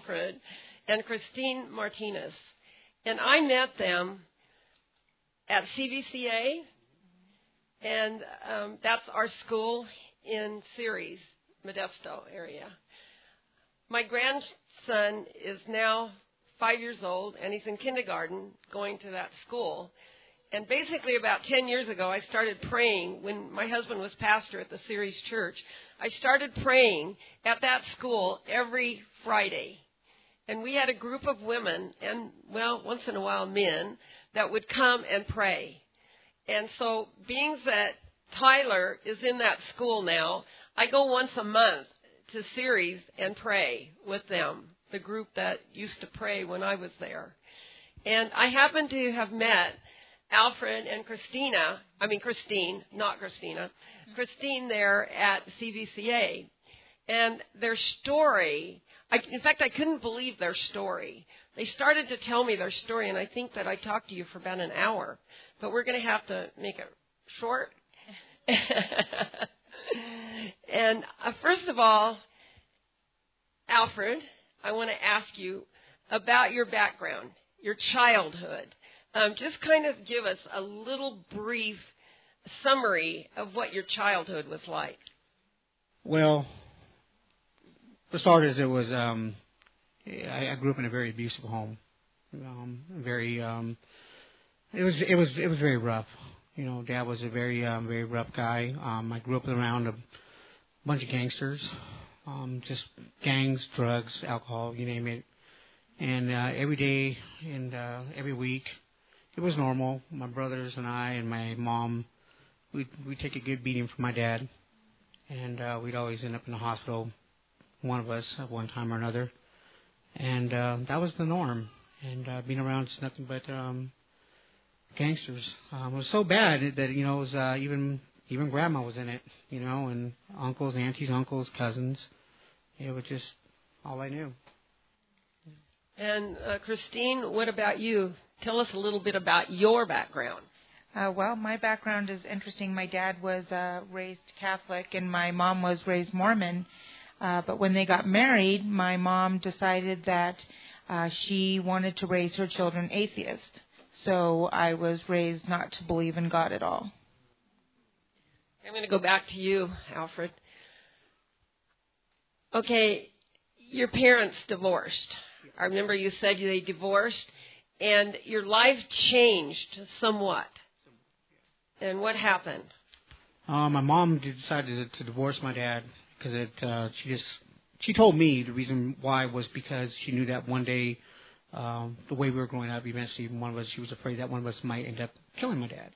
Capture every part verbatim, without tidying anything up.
Alfred and Christine Martinez. And I met them at C V C A, and um, that's our school in Ceres, Modesto area. My grandson is now five years old, and he's in kindergarten going to that school. And basically about ten years ago, I started praying when my husband was pastor at the Ceres Church. I started praying at that school every Friday. And we had a group of women and, well, once in a while men that would come and pray. And so being that Tyler is in that school now, I go once a month to Ceres and pray with them, the group that used to pray when I was there. And I happen to have met Alfred and Christina, I mean Christine, not Christina, Christine there at C V C A. And their story, I, in fact, I couldn't believe their story. They started to tell me their story, and I think that I talked to you for about an hour. But we're going to have to make it short. And uh, first of all, Alfred, I want to ask you about your background, your childhood. Um, just kind of give us a little brief summary of what your childhood was like. Well, for starters, it was um, I, I grew up in a very abusive home. Um, very, um, it was it was it was very rough. You know, Dad was a very um, very rough guy. Um, I grew up around a bunch of gangsters, um, just gangs, drugs, alcohol, you name it. And uh, every day and uh, every week, it was normal. My brothers and I and my mom, we'd, we'd take a good beating from my dad, and uh, we'd always end up in the hospital, one of us at one time or another. And uh, that was the norm. And uh, being around just nothing but um, gangsters. Um, it was so bad that, you know, it was uh, even even Grandma was in it, you know, and uncles, aunties, uncles, cousins. It was just all I knew. And uh, Christine, what about you? Tell us a little bit about your background. Uh, well, my background is interesting. My dad was uh, raised Catholic and my mom was raised Mormon. Uh, but when they got married, my mom decided that uh, she wanted to raise her children atheist. So I was raised not to believe in God at all. I'm going to go back to you, Alfred. Okay, your parents divorced. I remember you said they divorced, and your life changed somewhat. And what happened? Uh, my mom decided to divorce my dad because it. Uh, she just she told me the reason why was because she knew that one day, um, the way we were growing up, eventually one of us she was afraid that one of us might end up killing my dad,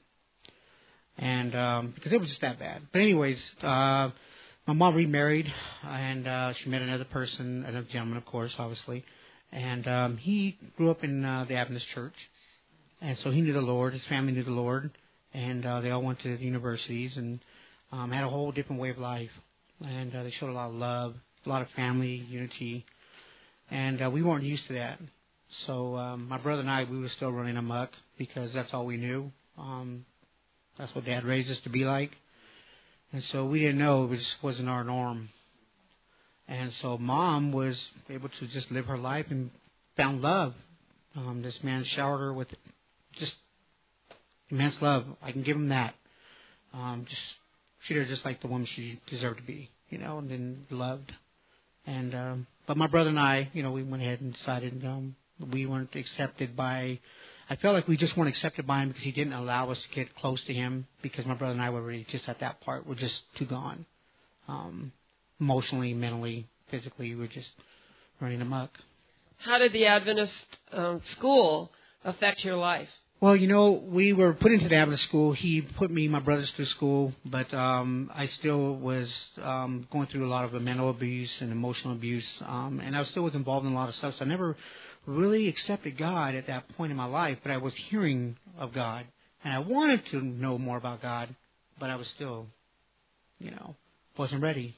and um, because it was just that bad. But anyways, uh, my mom remarried, and uh, she met another person, another gentleman, of course, obviously. And um, he grew up in uh, the Adventist church, and so he knew the Lord. His family knew the Lord, and uh, they all went to the universities and um, had a whole different way of life. And uh, they showed a lot of love, a lot of family unity, and uh, we weren't used to that. So um, my brother and I, we were still running amok because that's all we knew. Um, that's what Dad raised us to be like, and so we didn't know it just wasn't our norm. And so Mom was able to just live her life and found love. Um, this man showered her with just immense love. I can give him that. Um, just treat her just like the woman she deserved to be, you know, and then loved. And um, but my brother and I, you know, we went ahead and decided um, we weren't accepted by. I felt like we just weren't accepted by him because he didn't allow us to get close to him because my brother and I were really just at that part. We're just too gone. Um, Emotionally, mentally, physically, we were just running amok. How did the Adventist um, school affect your life? Well, you know, we were put into the Adventist school. He put me and my brothers through school, but um, I still was um, going through a lot of mental abuse and emotional abuse, um, and I still was involved in a lot of stuff. So I never really accepted God at that point in my life, but I was hearing of God, and I wanted to know more about God, but I was still, you know, wasn't ready.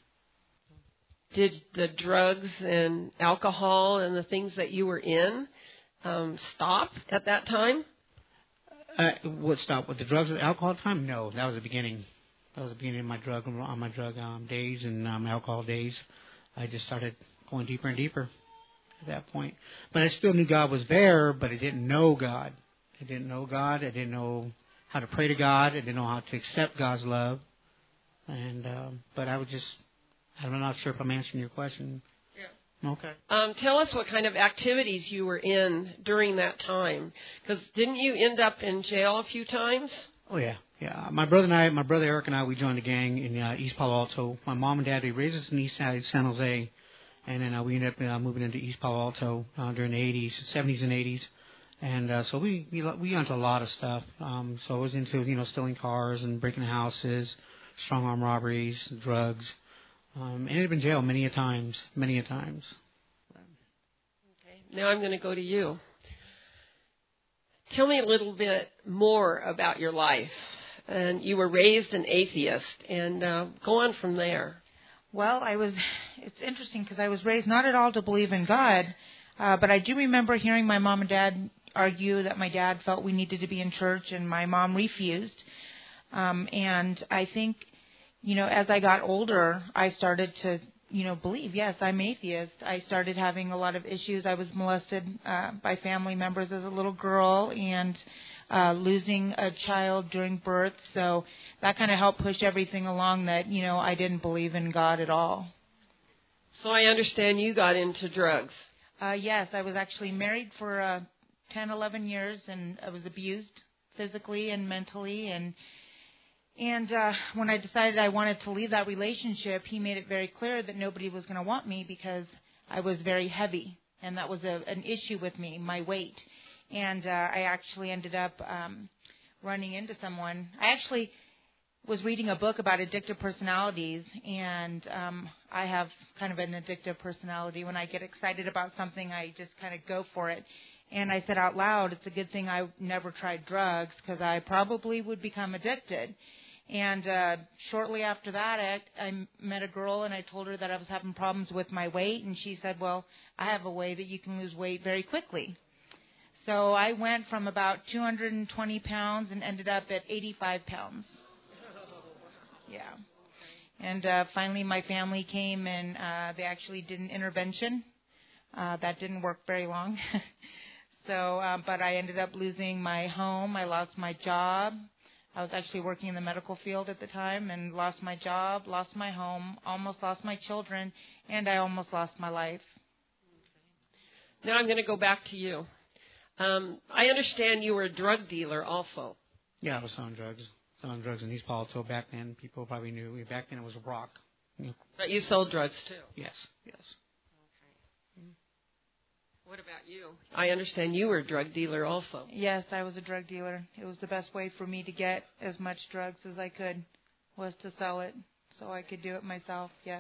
Did the drugs and alcohol and the things that you were in um, stop at that time? Uh, what stopped with the drugs and alcohol at the time? No, that was the beginning. That was the beginning of my drug on my drug um, days and um, alcohol days. I just started going deeper and deeper, at that point. But I still knew God was there, but I didn't know God. I didn't know God. I didn't know how to pray to God. I didn't know how to accept God's love. And um, but I was just, I'm not sure if I'm answering your question. Yeah. Okay. Um, tell us what kind of activities you were in during that time. Because didn't you end up in jail a few times? Oh, yeah. Yeah. My brother and I, my brother Eric and I, we joined a gang in uh, East Palo Alto. My mom and dad, they raised us in East Side, San Jose. And then uh, we ended up uh, moving into East Palo Alto uh, during the eighties, seventies and eighties. And uh, so we we we got into a lot of stuff. Um, so I was into, you know, stealing cars and breaking houses, strong arm robberies, drugs. Um, and ended up in jail many a times, many a times. Okay. Now I'm going to go to you. Tell me a little bit more about your life. And you were raised an atheist, and uh, go on from there. Well, I was, it's interesting because I was raised not at all to believe in God, uh, but I do remember hearing my mom and dad argue that my dad felt we needed to be in church and my mom refused. Um, and I think, you know, as I got older, I started to, you know, believe, yes, I'm atheist. I started having a lot of issues. I was molested uh, by family members as a little girl and uh, losing a child during birth. So that kind of helped push everything along that, you know, I didn't believe in God at all. So I understand you got into drugs. Uh, yes, I was actually married for uh, ten, eleven years, and I was abused physically and mentally. And and uh, when I decided I wanted to leave that relationship, he made it very clear that nobody was going to want me because I was very heavy, and that was a, an issue with me, my weight. And uh, I actually ended up um, running into someone. I actually was reading a book about addictive personalities, and um, I have kind of an addictive personality. When I get excited about something, I just kind of go for it. And I said out loud, it's a good thing I never tried drugs because I probably would become addicted. And uh, shortly after that, I, I met a girl, and I told her that I was having problems with my weight, and she said, well, I have a way that you can lose weight very quickly. So I went from about two hundred twenty pounds and ended up at eighty-five pounds. Yeah. And uh, finally my family came, and uh, they actually did an intervention. Uh, that didn't work very long. so, uh, but I ended up losing my home. I lost my job. I was actually working in the medical field at the time and lost my job, lost my home, almost lost my children, and I almost lost my life. Now I'm going to go back to you. Um, I understand you were a drug dealer also. Yeah, I was selling drugs. Selling drugs in East Palo Alto back then. People probably knew. Back then it was a rock. Yeah. But you sold drugs too? Yes, yes. Okay. What about you? I understand you were a drug dealer also. Yes, I was a drug dealer. It was the best way for me to get as much drugs as I could, was to sell it so I could do it myself, yes.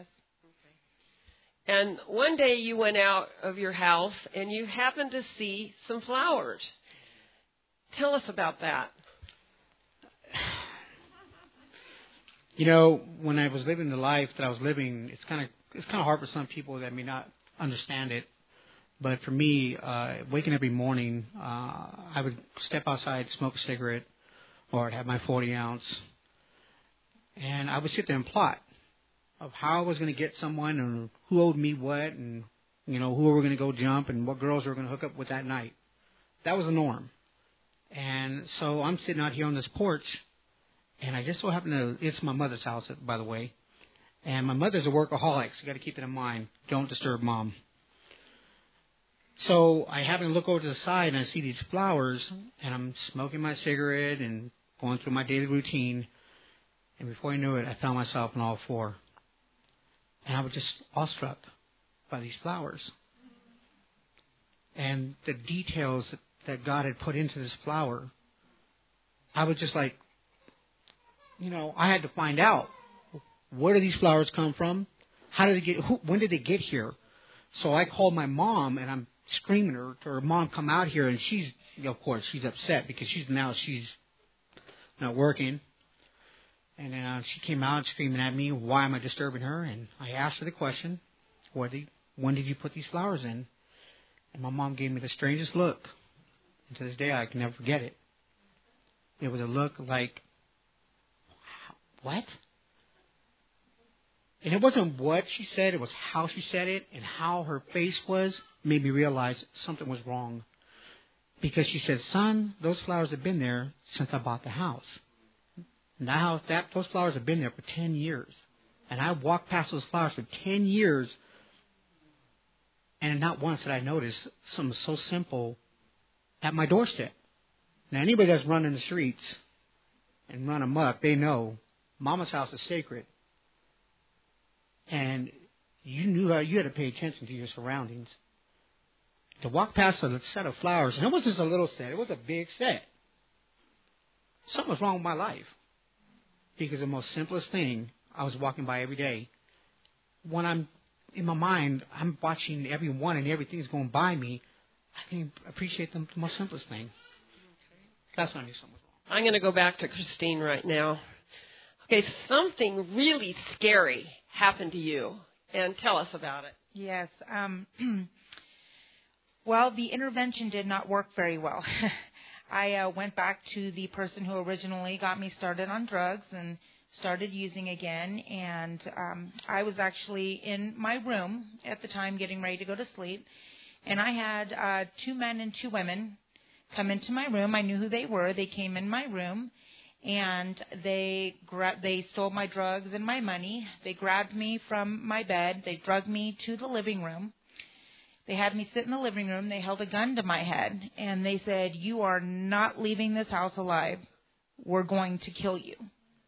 And one day you went out of your house and you happened to see some flowers. Tell us about that. You know, when I was living the life that I was living, it's kind of it's kind of hard for some people that may not understand it. But for me, uh, waking every morning, uh, I would step outside, smoke a cigarette, or I'd have my forty ounce, and I would sit there and plot of how I was going to get someone and who owed me what, and, you know, who we were going to go jump and what girls we were going to hook up with that night. That was the norm. And so I'm sitting out here on this porch, and I just so happen to, it's my mother's house, by the way, and my mother's a workaholic, so you got to keep it in mind. Don't disturb mom. So I happen to look over to the side, and I see these flowers, and I'm smoking my cigarette and going through my daily routine, and before I knew it, I found myself on all four. And I was just awestruck by these flowers. And the details that, that God had put into this flower, I was just like, you know, I had to find out, where do these flowers come from? How did they get, who, when did they get here? So I called my mom, and I'm screaming her, to her mom, come out here. And she's, you know, of course, she's upset because she's now she's not working. And uh, she came out screaming at me, why am I disturbing her? And I asked her the question, what did, when did you put these flowers in? And my mom gave me the strangest look. And to this day, I can never forget it. It was a look like, what? And it wasn't what she said, it was how she said it and how her face was made me realize something was wrong. Because she said, son, those flowers have been there since I bought the house. And that house, that, those flowers have been there for ten years. And I walked past those flowers for ten years, and not once did I notice something so simple at my doorstep. Now, anybody that's run in the streets and run amok, they know Mama's house is sacred. And you knew how you had to pay attention to your surroundings. To walk past a set of flowers, and it wasn't just a little set, it was a big set. Something was wrong with my life. Because the most simplest thing I was walking by every day, when I'm in my mind, I'm watching everyone and everything's going by me, I can appreciate the, the most simplest thing. That's when I knew something was wrong. I'm going to go back to Christine right now. Okay, something really scary happened to you, and tell us about it. Yes. Um, well, the intervention did not work very well. I uh, went back to the person who originally got me started on drugs and started using again. And um, I was actually in my room at the time getting ready to go to sleep. And I had uh, two men and two women come into my room. I knew who they were. They came in my room, and they gra- they stole my drugs and my money. They grabbed me from my bed. They drugged me to the living room. They had me sit in the living room. They held a gun to my head, and they said, you are not leaving this house alive. We're going to kill you.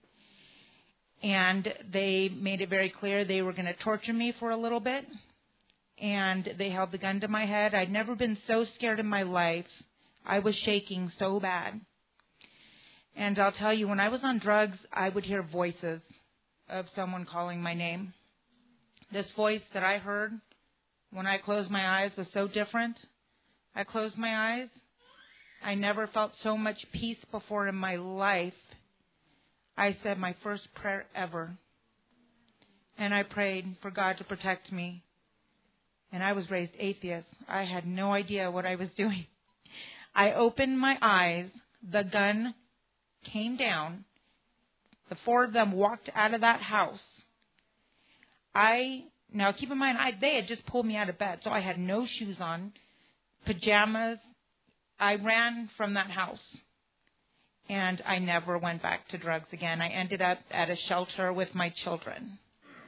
And they made it very clear they were going to torture me for a little bit, and they held the gun to my head. I'd never been so scared in my life. I was shaking so bad. And I'll tell you, when I was on drugs, I would hear voices of someone calling my name. This voice that I heard when I closed my eyes was so different. I closed my eyes. I never felt so much peace before in my life. I said my first prayer ever. And I prayed for God to protect me. And I was raised atheist. I had no idea what I was doing. I opened my eyes. The gun came down. The four of them walked out of that house. I... Now, keep in mind, I, they had just pulled me out of bed, so I had no shoes on, pajamas. I ran from that house, and I never went back to drugs again. I ended up at a shelter with my children.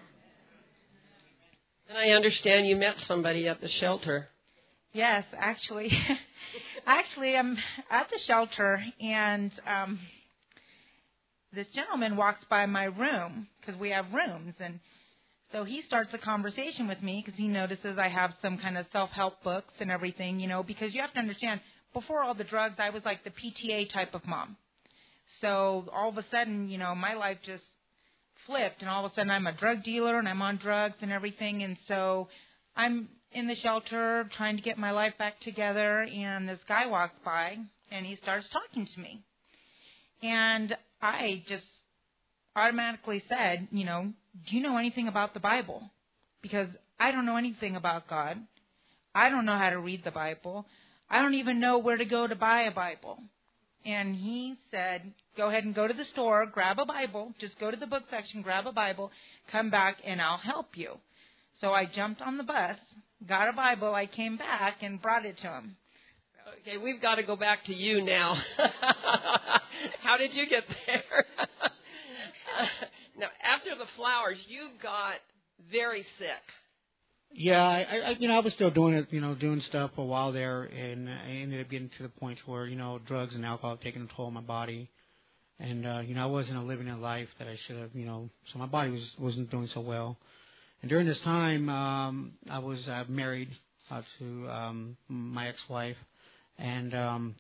And I understand you met somebody at the shelter. Yes, actually. actually, I'm at the shelter, and um, this gentleman walks by my room, because we have rooms, and so he starts a conversation with me because he notices I have some kind of self-help books and everything, you know, because you have to understand, before all the drugs, I was like the P T A type of mom. So all of a sudden, you know, my life just flipped, and all of a sudden I'm a drug dealer and I'm on drugs and everything. And so I'm in the shelter trying to get my life back together, and this guy walks by and he starts talking to me. And I just automatically said, you know, do you know anything about the Bible? Because I don't know anything about God. I don't know how to read the Bible. I don't even know where to go to buy a Bible. And he said, go ahead and go to the store, grab a Bible, just go to the book section, grab a Bible, come back, and I'll help you. So I jumped on the bus, got a Bible, I came back and brought it to him. Okay, we've got to go back to you now. How did you get there? Now, after the flowers, you got very sick. Yeah, I, I, you know, I was still doing it, you know, doing stuff for a while there, and I ended up getting to the point where, you know, drugs and alcohol had taken a toll on my body, and uh, you know, I wasn't living a life that I should have, you know, so my body was wasn't doing so well. And during this time, um, I was uh, married uh, to um, my ex-wife, and um,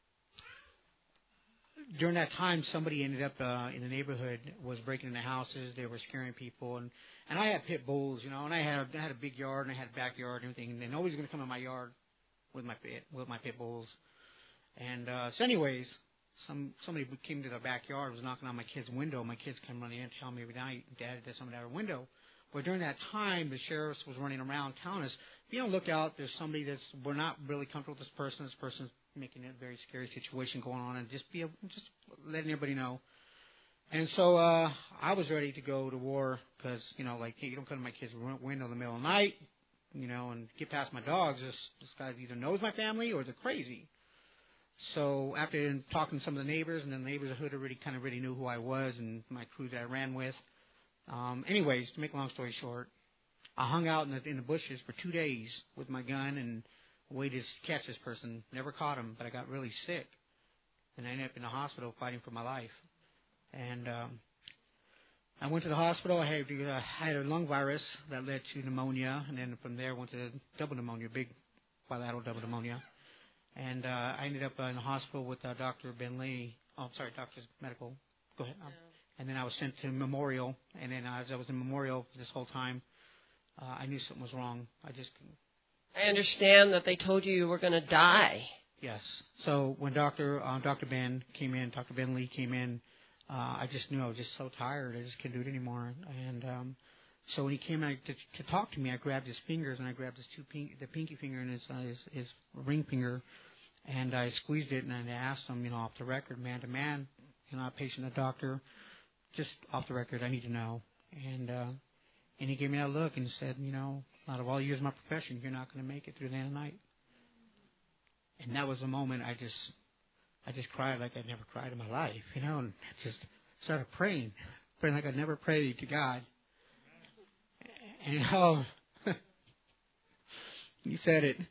during that time, somebody ended up uh, in the neighborhood was breaking into houses. They were scaring people, and, and I had pit bulls, you know, and I had I had a big yard and I had a backyard and everything, and nobody's going to come in my yard with my pit with my pit bulls. And uh, so, anyways, some somebody came to the backyard, was knocking on my kid's window. My kids come running in, telling me every night, Dad, there's somebody at our window. But during that time, the sheriff was running around telling us, if you don't look out, there's somebody that's we're not really comfortable with this person. This person's making a very scary situation going on, and just be able, just letting everybody know. And so uh, I was ready to go to war because, you know, like, hey, you don't come to my kids' window in the middle of the night, you know, and get past my dogs. This, this guy either knows my family or they're crazy. So after talking to some of the neighbors, and then the neighbors of the hood already kind of already knew who I was and my crew that I ran with. Um, anyways, to make a long story short, I hung out in the, in the bushes for two days with my gun and waited to catch this person. Never caught him, but I got really sick. And I ended up in the hospital fighting for my life. And um, I went to the hospital. I had, uh, I had a lung virus that led to pneumonia. And then from there, I went to double pneumonia, big bilateral double pneumonia. And uh, I ended up uh, in the hospital with uh, Doctor Ben Lee. Oh, sorry, Doctor's Medical. Go ahead. Um, and then I was sent to Memorial. And then as I was in Memorial this whole time, uh, I knew something was wrong. I just I understand that they told you you were going to die. Yes. So when Doctor uh, Doctor Ben came in, Doctor Ben Lee came in, uh, I just knew I was just so tired. I just couldn't do it anymore. And um, so when he came out to, to talk to me, I grabbed his fingers and I grabbed his two pink, the pinky finger and his, uh, his his ring finger, and I squeezed it and I asked him, you know, off the record, man to man, you know, patient, a doctor, just off the record, I need to know. And uh, and he gave me that look and said, you know, out of all years of my profession, you're not going to make it through the end of the night. And that was the moment I just, I just cried like I'd never cried in my life, you know, and just started praying, praying like I'd never prayed to God. And oh, you said it.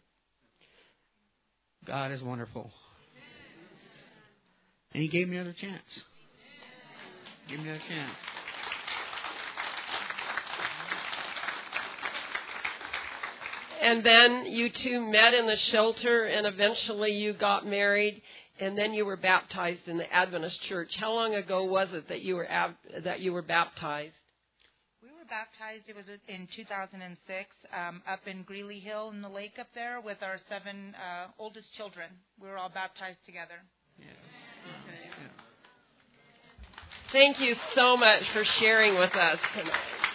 God is wonderful. And He gave me another chance. Give me another chance. And then you two met in the shelter, and eventually you got married, and then you were baptized in the Adventist church. How long ago was it that you were ab- that you were baptized? We were baptized, it was in two thousand six, um, up in Greeley Hill in the lake up there with our seven uh, oldest children. We were all baptized together. Yeah. Okay. Thank you so much for sharing with us tonight.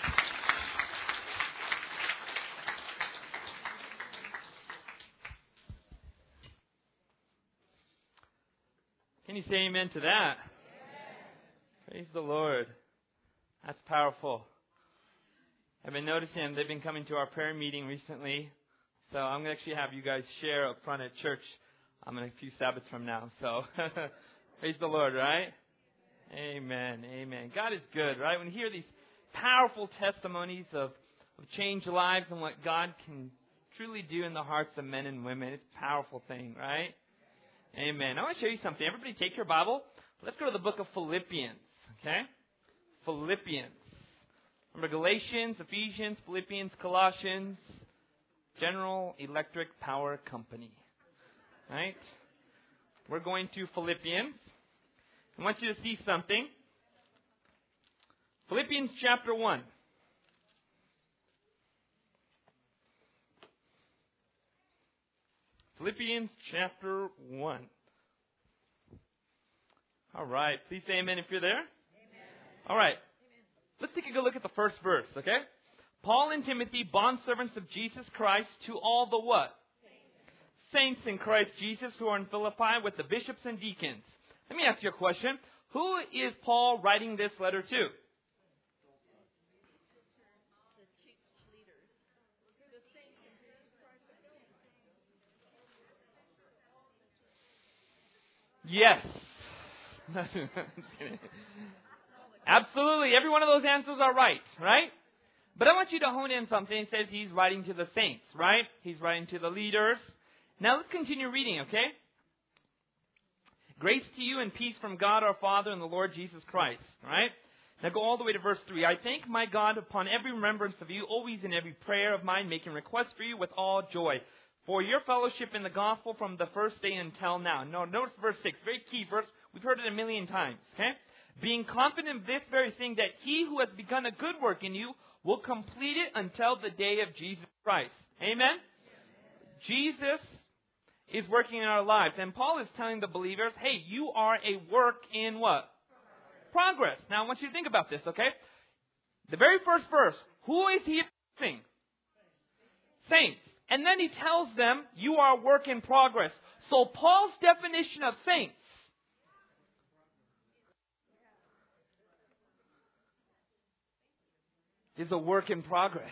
Can you say amen to that? Yes. Praise the Lord. That's powerful. I've been noticing they've been coming to our prayer meeting recently. So I'm going to actually have you guys share up front at church um, in a few Sabbaths from now. So praise the Lord, right? Amen. Amen. God is good, right? When you hear these powerful testimonies of, of changed lives and what God can truly do in the hearts of men and women, it's a powerful thing, right? Amen. I want to show you something. Everybody take your Bible. Let's go to the book of Philippians. Okay? Philippians. Remember Galatians, Ephesians, Philippians, Colossians, General Electric Power Company. Right? We're going to Philippians. I want you to see something. Philippians chapter one. Philippians chapter one. All right. Please say amen if you're there. Amen. All right. Amen. Let's take a good look at the first verse, okay? Paul and Timothy, bondservants of Jesus Christ, to all the what? Saints. Saints in Christ Jesus who are in Philippi with the bishops and deacons. Let me ask you a question. Who is Paul writing this letter to? Yes. Absolutely. Every one of those answers are right, right? But I want you to hone in something. It says he's writing to the saints, right? He's writing to the leaders. Now let's continue reading, okay? Grace to you and peace from God our Father and the Lord Jesus Christ, right? Now go all the way to verse three. I thank my God upon every remembrance of you, always in every prayer of mine, making request for you with all joy, for your fellowship in the gospel from the first day until now. No, notice verse six, very key verse. We've heard it a million times, okay? Being confident of this very thing, that he who has begun a good work in you will complete it until the day of Jesus Christ. Amen? Jesus is working in our lives. And Paul is telling the believers, hey, you are a work in what? Progress. Now I want you to think about this, okay? The very first verse, who is he addressing? Saints. And then he tells them, you are a work in progress. So Paul's definition of saints is a work in progress.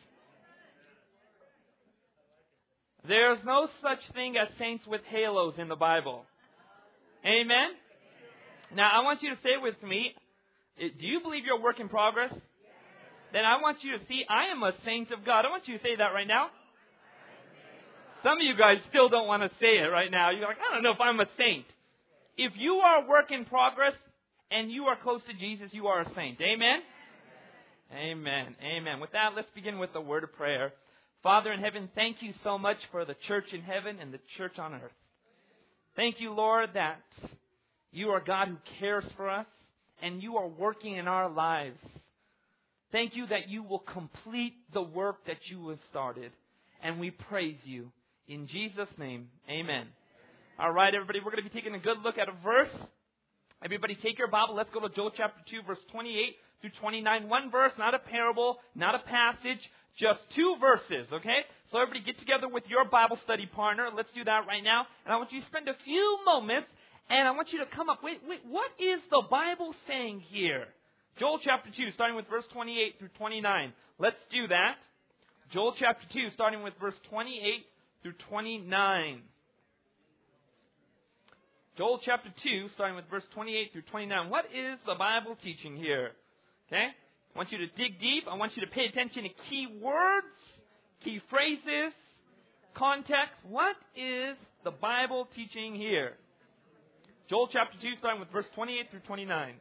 There's no such thing as saints with halos in the Bible. Amen? Now, I want you to say with me, do you believe you're a work in progress? Then I want you to see, I am a saint of God. I want you to say that right now. Some of you guys still don't want to say it right now. You're like, I don't know if I'm a saint. If you are a work in progress and you are close to Jesus, you are a saint. Amen? Amen. Amen. With that, let's begin with a word of prayer. Father in heaven, thank you so much for the church in heaven and the church on earth. Thank you, Lord, that you are God who cares for us and you are working in our lives. Thank you that you will complete the work that you have started. And we praise you. In Jesus' name, amen. All right, everybody, we're going to be taking a good look at a verse. Everybody take your Bible. Let's go to Joel chapter two, verse twenty-eight through twenty-nine. One verse, not a parable, not a passage, just two verses, okay? So everybody get together with your Bible study partner. Let's do that right now. And I want you to spend a few moments, and I want you to come up. Wait, wait, what is the Bible saying here? Joel chapter two, starting with verse twenty-eight through twenty-nine. Let's do that. Joel chapter two, starting with verse twenty-eight through twenty-nine. Joel chapter two, starting with verse twenty-eight through twenty-nine. What is the Bible teaching here? Okay? I want you to dig deep. I want you to pay attention to key words, key phrases, context. What is the Bible teaching here? Joel chapter two, starting with verse twenty-eight through twenty-nine.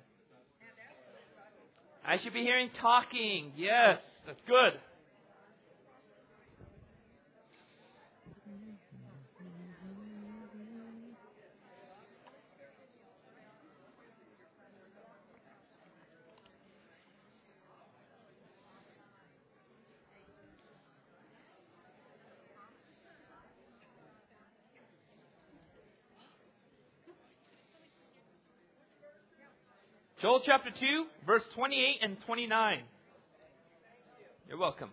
I should be hearing talking. Yes, that's good. Joel chapter two, verse twenty-eight and twenty-nine. You're welcome.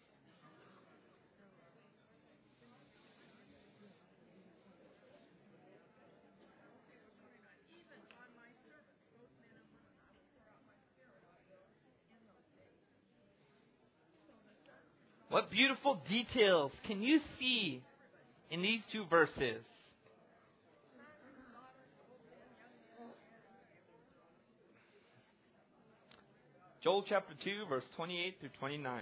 What beautiful details can you see in these two verses? Joel chapter two, verse twenty-eight through twenty-nine.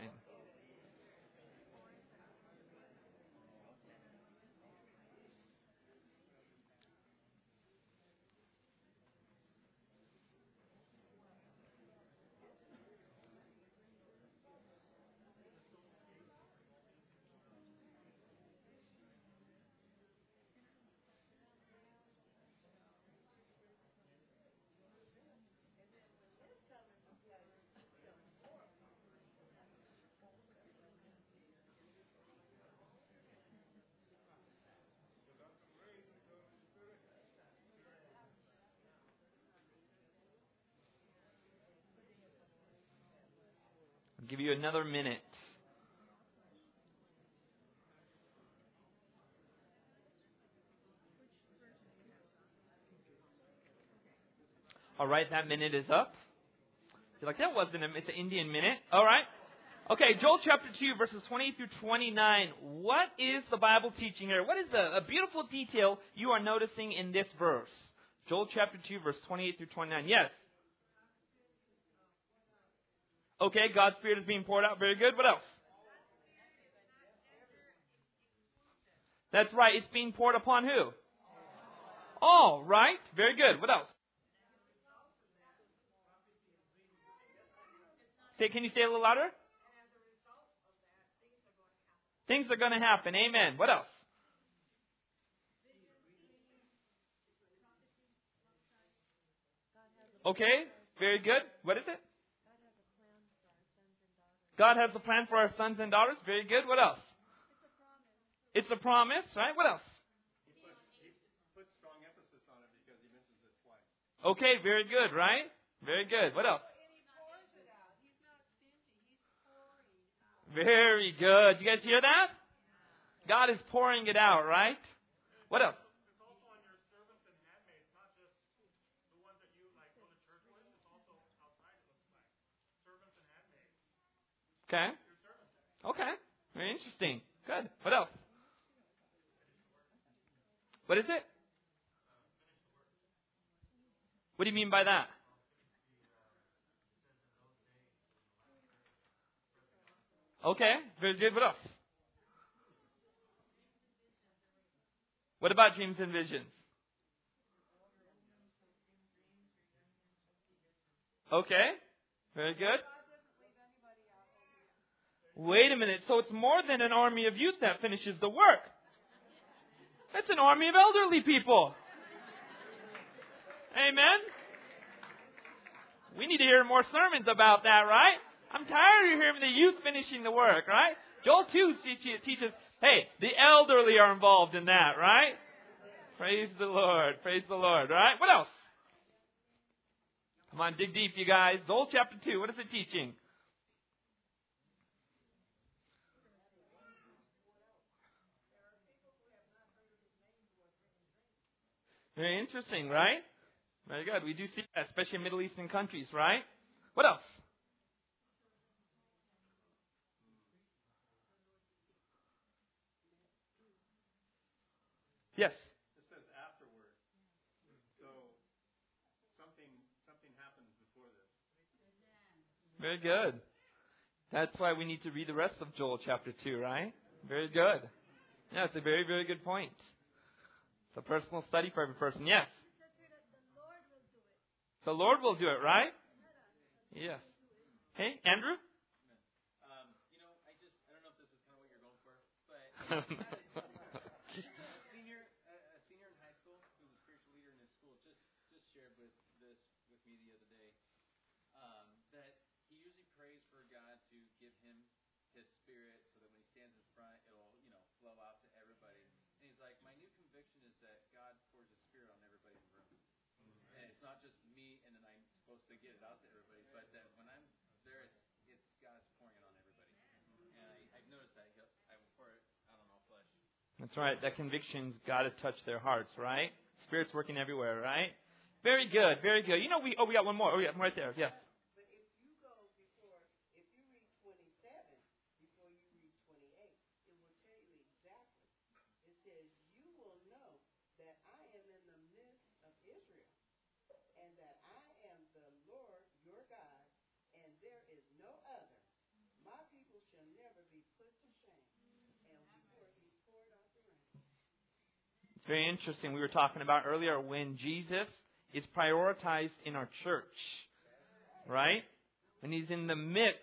I'll give you another minute. All right, that minute is up. You're like, that wasn't a, it's an Indian minute. All right. Okay, Joel chapter two, verses twenty through twenty-nine. What is the Bible teaching here? What is a, a beautiful detail you are noticing in this verse? Joel chapter two, verse twenty-eight through twenty-nine. Yes. Okay, God's Spirit is being poured out. Very good. What else? That's right. It's being poured upon who? All right. Very good. What else? Say, can you say it a little louder? Things are going to happen. Amen. What else? Okay. Very good. What is it? God has a plan for our sons and daughters. Very good. What else? It's a promise, right? What else? He puts, he puts strong emphasis on it because he mentions it twice. Okay, very good, right? Very good. What else? Very good. You guys hear that? God is pouring it out, right? What else? It's also on your servants and handmaids, not just the ones that you like go to church with. It's also outside, it looks like. Servants and handmaids. Okay. Okay. Very interesting. Good. What else? What is it? What do you mean by that? Okay. Very good. What else? What about dreams and visions? Okay. Very good. Wait a minute. So it's more than an army of youth that finishes the work. It's an army of elderly people. Amen? We need to hear more sermons about that, right? I'm tired of hearing the youth finishing the work, right? Joel two teaches, hey, the elderly are involved in that, right? Praise the Lord. Praise the Lord, right? What else? Come on, dig deep, you guys. Joel chapter two, what is it teaching? Very interesting, right? Very good. We do see that, especially in Middle Eastern countries, right? What else? Yes. It says afterward. So something something happens before this. Very good. That's why we need to read the rest of Joel chapter two, right? Very good. Yeah, it's a very, very good point. It's a personal study for every person. Yes. The Lord will do it, right? Yes. Hey, Andrew? Um, you know, I just, I don't know if this is kind of what you're going for, but a senior, a, a senior in high school who's a spiritual leader in his school just, just shared with this with me the other day, um, that he usually prays for God to give him his spirit so that when he stands in front, it'll, you know, flow out to everybody. And he's like, my new conviction is that God pours his spirit on everybody in the room. And it's not just me, and then I'm supposed to get it out to everybody, but that when I'm there, it's it's God's pouring it on everybody. And I, I've noticed that he'll, I will pour it out on all flesh. That's right. That conviction's got to touch their hearts, right? Spirit's working everywhere, right? Very good, very good. You know, we oh, we got one more. Oh, yeah, right there. Yes. But if you go before, if you read twenty-seven before you read twenty-eight, it will tell you exactly. It says, you will know that I am in the midst of Israel, and that I am the Lord your God, and there is no other. My people shall never be put to shame. And before he poured out the rain. It's very interesting. We were talking about earlier when Jesus is prioritized in our church, right? When he's in the midst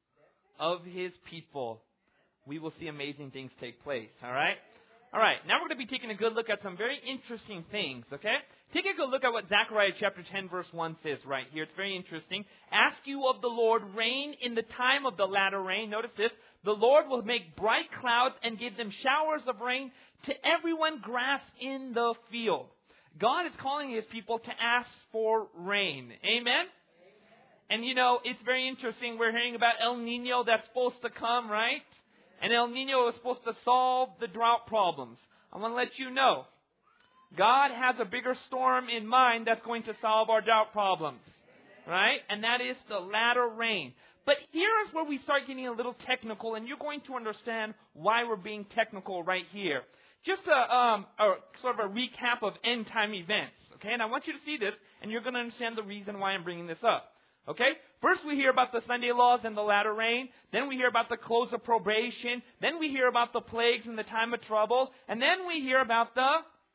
of his people, we will see amazing things take place, all right? All right, now we're going to be taking a good look at some very interesting things, okay? Take a good look at what Zechariah chapter ten verse one says right here. It's very interesting. Ask you of the Lord rain in the time of the latter rain. Notice this. The Lord will make bright clouds and give them showers of rain to everyone grass in the field. God is calling his people to ask for rain. Amen? Amen? And you know, it's very interesting. We're hearing about El Nino that's supposed to come, right? And El Nino is supposed to solve the drought problems. I want to let you know, God has a bigger storm in mind that's going to solve our drought problems. Right? And that is the latter rain. But here's where we start getting a little technical, and you're going to understand why we're being technical right here. Just a, um, a sort of a recap of end-time events. Okay? And I want you to see this, and you're going to understand the reason why I'm bringing this up. Okay? First we hear about the Sunday laws and the latter rain. Then we hear about the close of probation. Then we hear about the plagues and the time of trouble. And then we hear about the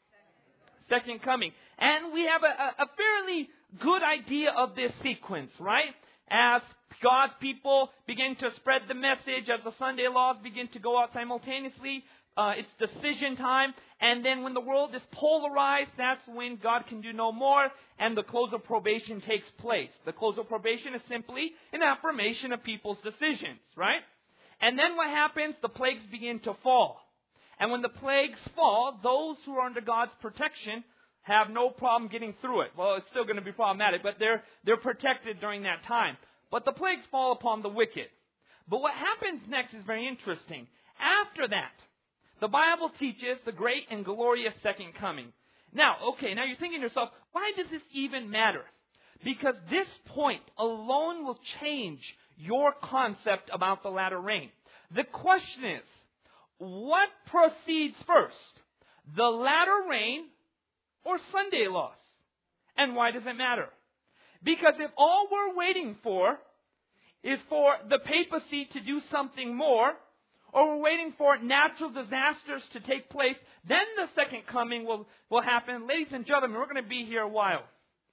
second coming. And we have a, a fairly good idea of this sequence, right? As God's people begin to spread the message, as the Sunday laws begin to go out simultaneously, Uh, it's decision time, and then when the world is polarized, that's when God can do no more, and the close of probation takes place. The close of probation is simply an affirmation of people's decisions, right? And then what happens? The plagues begin to fall. And when the plagues fall, those who are under God's protection have no problem getting through it. Well, it's still going to be problematic, but they're, they're protected during that time. But the plagues fall upon the wicked. But what happens next is very interesting. After that, the Bible teaches the great and glorious second coming. Now, okay, now you're thinking to yourself, why does this even matter? Because this point alone will change your concept about the latter rain. The question is, what proceeds first? The latter rain or Sunday laws? And why does it matter? Because if all we're waiting for is for the papacy to do something more, or we're waiting for natural disasters to take place, then the second coming will, will happen. Ladies and gentlemen, we're going to be here a while.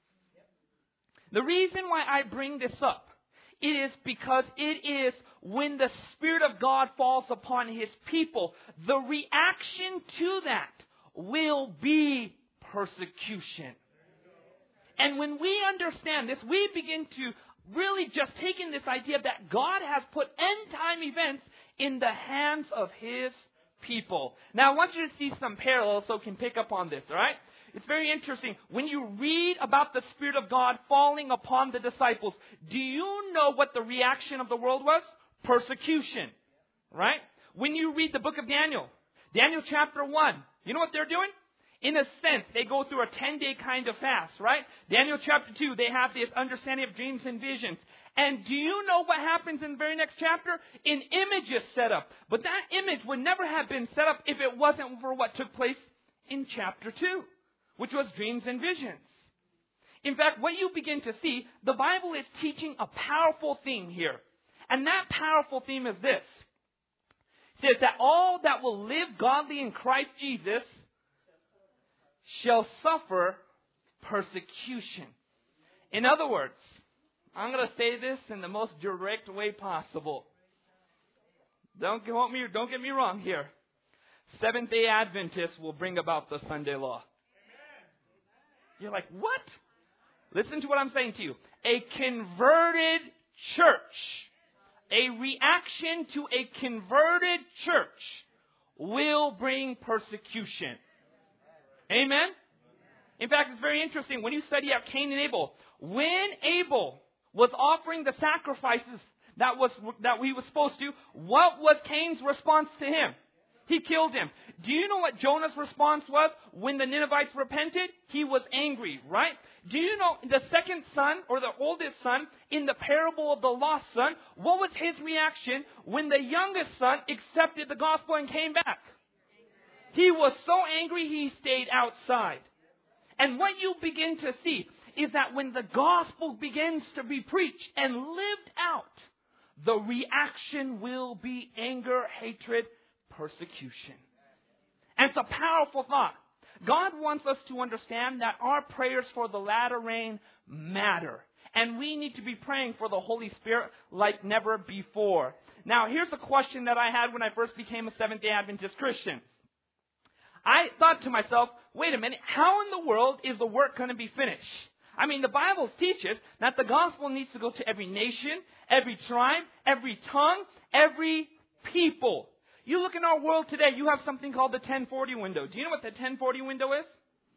The reason why I bring this up, it is because it is when the Spirit of God falls upon His people, the reaction to that will be persecution. And when we understand this, we begin to really just take in this idea that God has put end-time events in the hands of His people. Now, I want you to see some parallels so we can pick up on this, all right? It's very interesting. When you read about the Spirit of God falling upon the disciples, do you know what the reaction of the world was? Persecution, right? When you read the book of Daniel, Daniel chapter one, you know what they're doing? In a sense, they go through a ten-day kind of fast, right? Daniel chapter two, they have this understanding of dreams and visions. And do you know what happens in the very next chapter? An image is set up. But that image would never have been set up if it wasn't for what took place in chapter two, which was dreams and visions. In fact, what you begin to see, the Bible is teaching a powerful theme here. And that powerful theme is this. It says that all that will live godly in Christ Jesus shall suffer persecution. In other words, I'm going to say this in the most direct way possible. Don't get me, don't get me wrong here. Seventh-day Adventists will bring about the Sunday law. You're like, what? Listen to what I'm saying to you. A converted church, a reaction to a converted church will bring persecution. Amen? In fact, it's very interesting. When you study out Cain and Abel, when Abel was offering the sacrifices that was that he was supposed to, what was Cain's response to him? He killed him. Do you know what Jonah's response was when the Ninevites repented? He was angry, right? Do you know the second son or the oldest son in the parable of the lost son, what was his reaction when the youngest son accepted the gospel and came back? He was so angry he stayed outside. And what you begin to see is that when the gospel begins to be preached and lived out, the reaction will be anger, hatred, persecution. And it's a powerful thought. God wants us to understand that our prayers for the latter rain matter. And we need to be praying for the Holy Spirit like never before. Now, here's a question that I had when I first became a Seventh-day Adventist Christian. I thought to myself, wait a minute, how in the world is the work going to be finished? I mean, the Bible teaches that the gospel needs to go to every nation, every tribe, every tongue, every people. You look in our world today, you have something called the ten forty window. Do you know what the ten forty window is?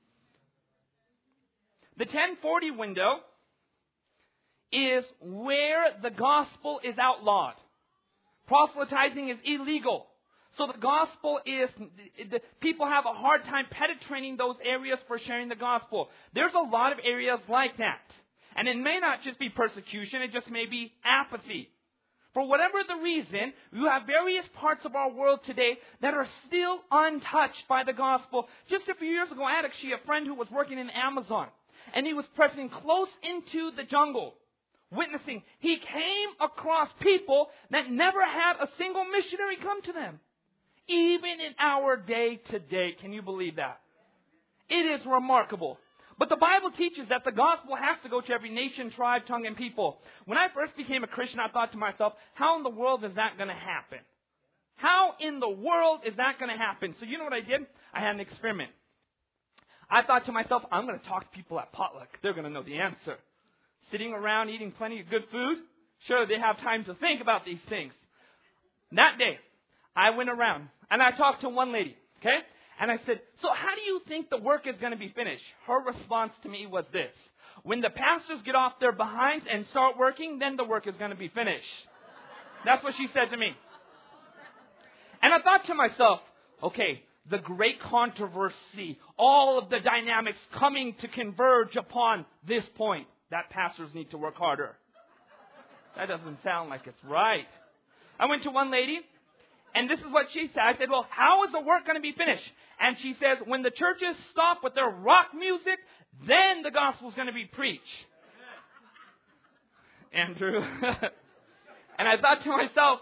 The ten forty window is where the gospel is outlawed. Proselytizing is illegal. So the gospel is, the people have a hard time penetrating those areas for sharing the gospel. There's a lot of areas like that. And it may not just be persecution, it just may be apathy. For whatever the reason, you have various parts of our world today that are still untouched by the gospel. Just a few years ago, I had actually a friend who was working in Amazon. And he was pressing close into the jungle, witnessing. He came across people that never had a single missionary come to them. Even in our day today, can you believe that? It is remarkable. But the Bible teaches that the gospel has to go to every nation, tribe, tongue, and people. When I first became a Christian, I thought to myself, how in the world is that going to happen? How in the world is that going to happen? So you know what I did? I had an experiment. I thought to myself, I'm going to talk to people at potluck. They're going to know the answer. Sitting around eating plenty of good food, sure, they have time to think about these things. That day, I went around and I talked to one lady, okay? And I said, so how do you think the work is going to be finished? Her response to me was this: when the pastors get off their behinds and start working, then the work is going to be finished. That's what she said to me. And I thought to myself, okay, the great controversy, all of the dynamics coming to converge upon this point, that pastors need to work harder. That doesn't sound like it's right. I went to one lady, and this is what she said. I said, well, how is the work going to be finished? And she says, when the churches stop with their rock music, then the gospel's going to be preached. Andrew. And I thought to myself,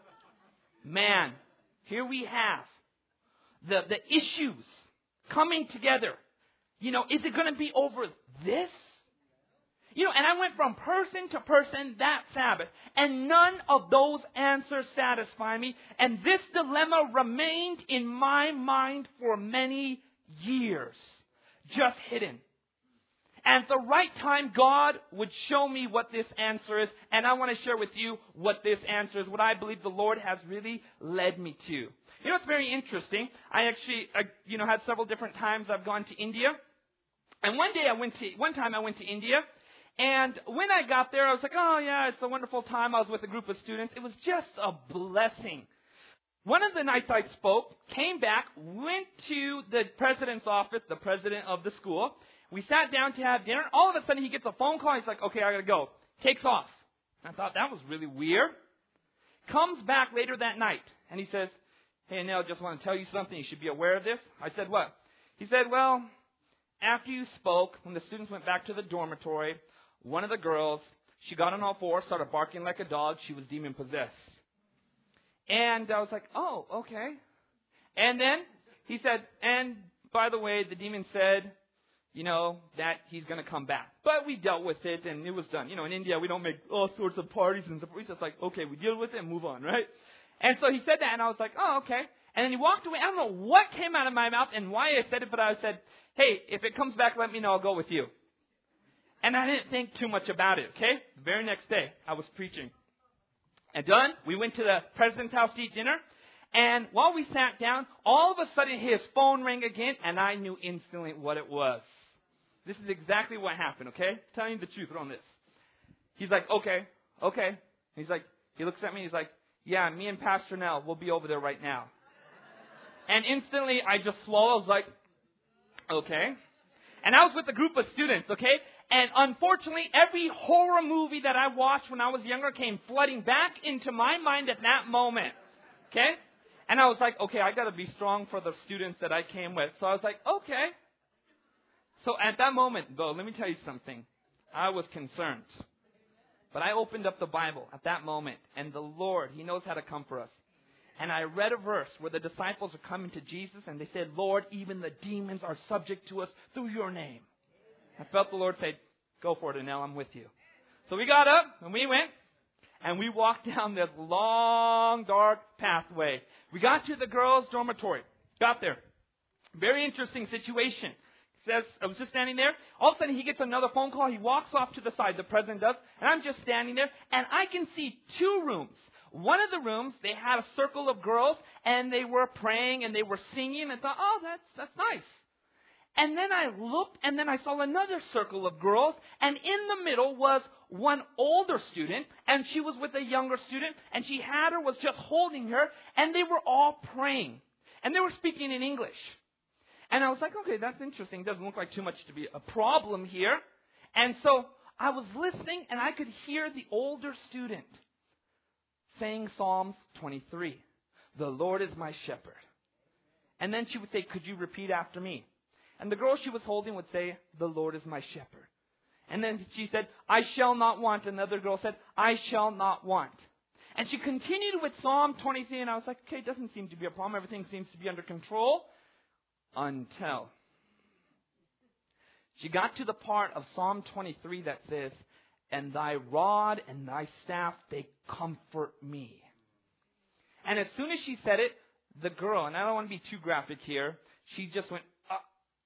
man, here we have the, the issues coming together. You know, is it going to be over this? You know, and I went from person to person that Sabbath, and none of those answers satisfy me. And this dilemma remained in my mind for many years, just hidden. And at the right time, God would show me what this answer is, and I want to share with you what this answer is, what I believe the Lord has really led me to. You know, it's very interesting. I actually, I, you know, had several different times I've gone to India, and one day I went to, one time I went to India. And when I got there, I was like, oh, yeah, it's a wonderful time. I was with a group of students. It was just a blessing. One of the nights I spoke, came back, went to the president's office, the president of the school. We sat down to have dinner. All of a sudden, he gets a phone call. He's like, okay, I got to go. Takes off. I thought that was really weird. Comes back later that night, and he says, hey, Nell, just want to tell you something. You should be aware of this. I said, what? He said, well, after you spoke, when the students went back to the dormitory, one of the girls, she got on all fours, started barking like a dog. She was demon-possessed. And I was like, oh, okay. And then he said, and by the way, the demon said, you know, that he's going to come back. But we dealt with it, and it was done. You know, in India, we don't make all sorts of parties and stuff. We're just like, okay, we deal with it and move on, right? And so he said that, and I was like, oh, okay. And then he walked away. I don't know what came out of my mouth and why I said it, but I said, hey, if it comes back, let me know. I'll go with you. And I didn't think too much about it, okay? The very next day, I was preaching. And done, we went to the president's house to eat dinner. And while we sat down, all of a sudden his phone rang again, and I knew instantly what it was. This is exactly what happened, okay? Telling you the truth on this. He's like, okay, okay. He's like, he looks at me, he's like, yeah, me and Pastor Nell, we'll be over there right now. And instantly I just swallowed. I was like, okay. And I was with a group of students, okay? And unfortunately, every horror movie that I watched when I was younger came flooding back into my mind at that moment. Okay? And I was like, okay, I got to be strong for the students that I came with. So I was like, okay. So at that moment, though, let me tell you something. I was concerned. But I opened up the Bible at that moment, and the Lord, He knows how to come for us. And I read a verse where the disciples are coming to Jesus, and they said, Lord, even the demons are subject to us through your name. I felt the Lord say, go for it, Anel, I'm with you. So we got up, and we went, and we walked down this long, dark pathway. We got to the girls' dormitory. Got there. Very interesting situation. Says, I was just standing there. All of a sudden, he gets another phone call. He walks off to the side. The president does. And I'm just standing there, and I can see two rooms. One of the rooms, they had a circle of girls, and they were praying, and they were singing, and thought, oh, that's that's nice. And then I looked, and then I saw another circle of girls, and in the middle was one older student, and she was with a younger student, and she had her, was just holding her, and they were all praying. And they were speaking in English. And I was like, okay, that's interesting. It doesn't look like too much to be a problem here. And so I was listening, and I could hear the older student saying Psalms twenty-three. The Lord is my shepherd. And then she would say, could you repeat after me? And the girl she was holding would say, the Lord is my shepherd. And then she said, I shall not want. Another girl said, I shall not want. And she continued with Psalm twenty-three, and I was like, okay, it doesn't seem to be a problem. Everything seems to be under control. Until she got to the part of Psalm twenty-three that says, and thy rod and thy staff, they comfort me. And as soon as she said it, the girl, and I don't want to be too graphic here, she just went, uh,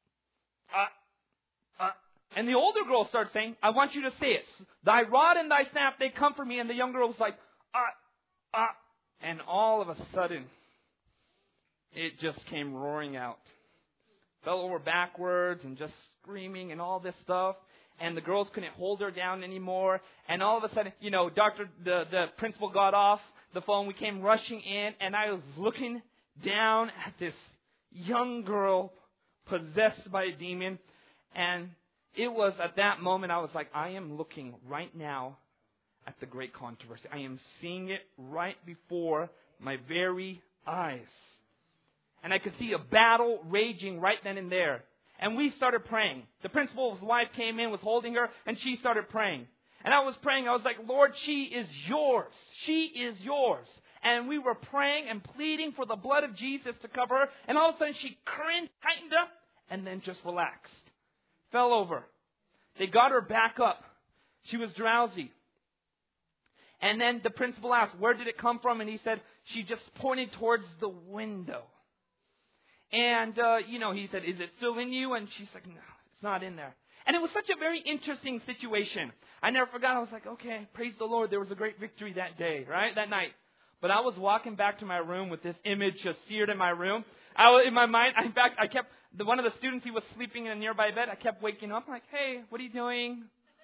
uh, uh. And the older girl started saying, I want you to say it. Thy rod and thy staff, they comfort me. And the young girl was like, uh, uh. And all of a sudden, it just came roaring out. Fell over backwards and just screaming and all this stuff. And the girls couldn't hold her down anymore. And all of a sudden, you know, Doctor the, the principal got off the phone. We came rushing in, and I was looking down at this young girl possessed by a demon. And it was at that moment I was like, I am looking right now at the great controversy. I am seeing it right before my very eyes. And I could see a battle raging right then and there. And we started praying. The principal's wife came in, was holding her, and she started praying. And I was praying. I was like, Lord, she is yours. She is yours. And we were praying and pleading for the blood of Jesus to cover her. And all of a sudden she cringed, tightened up, and then just relaxed. Fell over. They got her back up. She was drowsy. And then the principal asked, where did it come from? And he said, she just pointed towards the window. And, uh, you know, he said, is it still in you? And she's like, no, it's not in there. And it was such a very interesting situation. I never forgot. I was like, okay, praise the Lord. There was a great victory that day, right? That night. But I was walking back to my room with this image just seared in my room. I was, in my mind, in fact, I kept, the, one of the students, he was sleeping in a nearby bed. I kept waking up like, hey, what are you doing?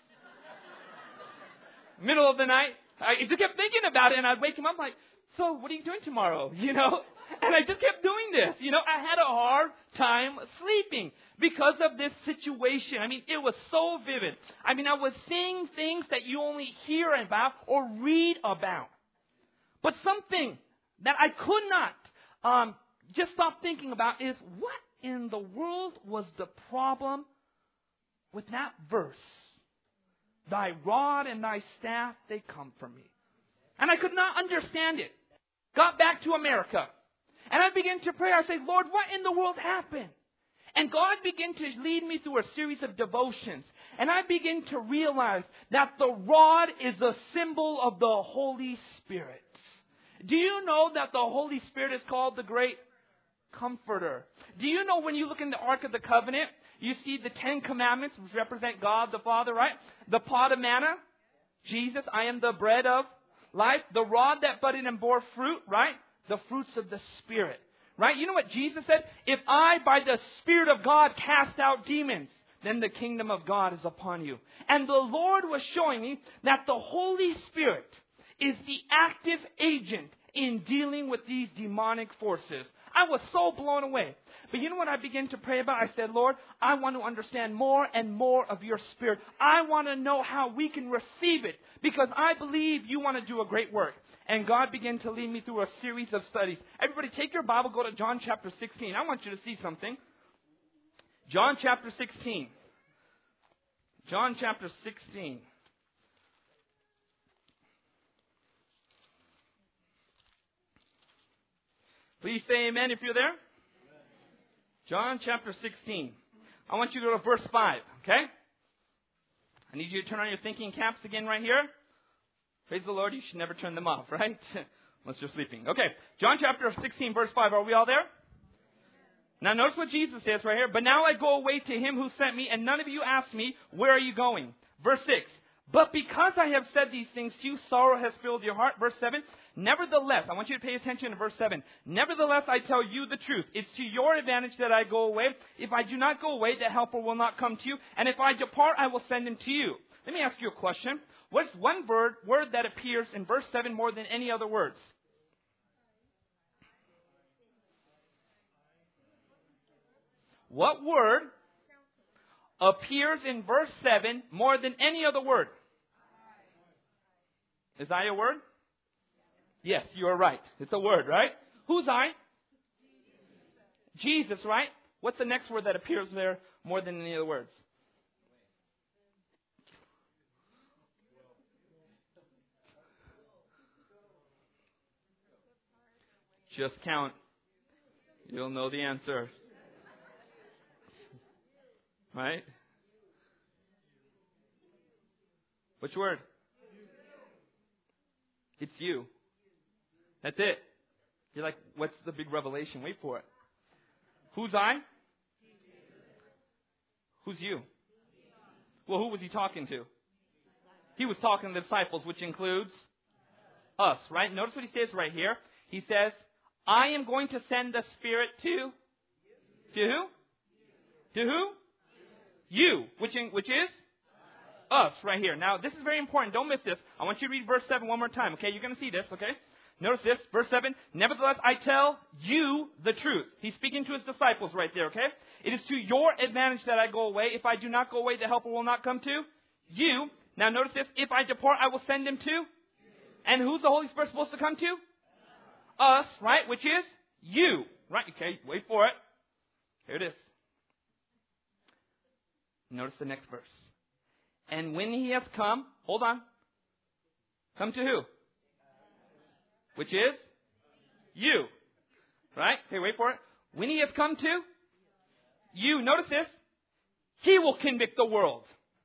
Middle of the night. I just kept thinking about it, and I'd wake him up like, so what are you doing tomorrow? You know? And I just kept doing this. You know, I had a hard time sleeping because of this situation. I mean, it was so vivid. I mean, I was seeing things that you only hear about or read about. But something that I could not um, just stop thinking about is, what in the world was the problem with that verse? Thy rod and thy staff, they comfort me. And I could not understand it. Got back to America. And I began to pray. I said, Lord, what in the world happened? And God began to lead me through a series of devotions. And I began to realize that the rod is a symbol of the Holy Spirit. Do you know that the Holy Spirit is called the Great Comforter? Do you know when you look in the Ark of the Covenant, you see the Ten Commandments, which represent God the Father, right? The pot of manna, Jesus, I am the bread of life. The rod that budded and bore fruit, right? The fruits of the Spirit, right? You know what Jesus said? If I, by the Spirit of God, cast out demons, then the kingdom of God is upon you. And the Lord was showing me that the Holy Spirit is the active agent in dealing with these demonic forces. I was so blown away. But you know what I began to pray about? I said, Lord, I want to understand more and more of your Spirit. I want to know how we can receive it, because I believe you want to do a great work. And God began to lead me through a series of studies. Everybody take your Bible, go to John chapter sixteen. I want you to see something. John chapter sixteen. John chapter sixteen. Please say amen if you're there. John chapter sixteen. I want you to go to verse five, okay? I need you to turn on your thinking caps again right here. Praise the Lord, you should never turn them off, right? Unless you're sleeping. Okay, John chapter sixteen, verse five. Are we all there? Now notice what Jesus says right here. But now I go away to him who sent me, and none of you ask me, where are you going? Verse six. But because I have said these things to you, sorrow has filled your heart. Verse seven. Nevertheless, I want you to pay attention to verse seven. Nevertheless, I tell you the truth. It's to your advantage that I go away. If I do not go away, the helper will not come to you. And if I depart, I will send him to you. Let me ask you a question. What's one word, word that appears in verse seven more than any other words? What word appears in verse seven more than any other word? Is I a word? Yes, you are right. It's a word, right? Who's I? Jesus, right? What's the next word that appears there more than any other words? Just count. You'll know the answer. Right? Which word? It's you. That's it. You're like, what's the big revelation? Wait for it. Who's I? Who's you? Well, who was he talking to? He was talking to the disciples, which includes us, right? Notice what he says right here. He says, I am going to send the Spirit to, to who? To who? You, which in, which is? Us, right here. Now, this is very important. Don't miss this. I want you to read verse seven one more time, okay? You're going to see this, okay? Notice this, verse seven. Nevertheless, I tell you the truth. He's speaking to his disciples right there, okay? It is to your advantage that I go away. If I do not go away, the helper will not come to you. Now notice this. If I depart, I will send him to. And who's the Holy Spirit supposed to come to? Us, right? Which is you. Right? Okay, wait for it. Here it is. Notice the next verse. And when he has come, hold on. Come to who? Which is you. Right? Okay, wait for it. When he has come to you, notice this. He will convict the world.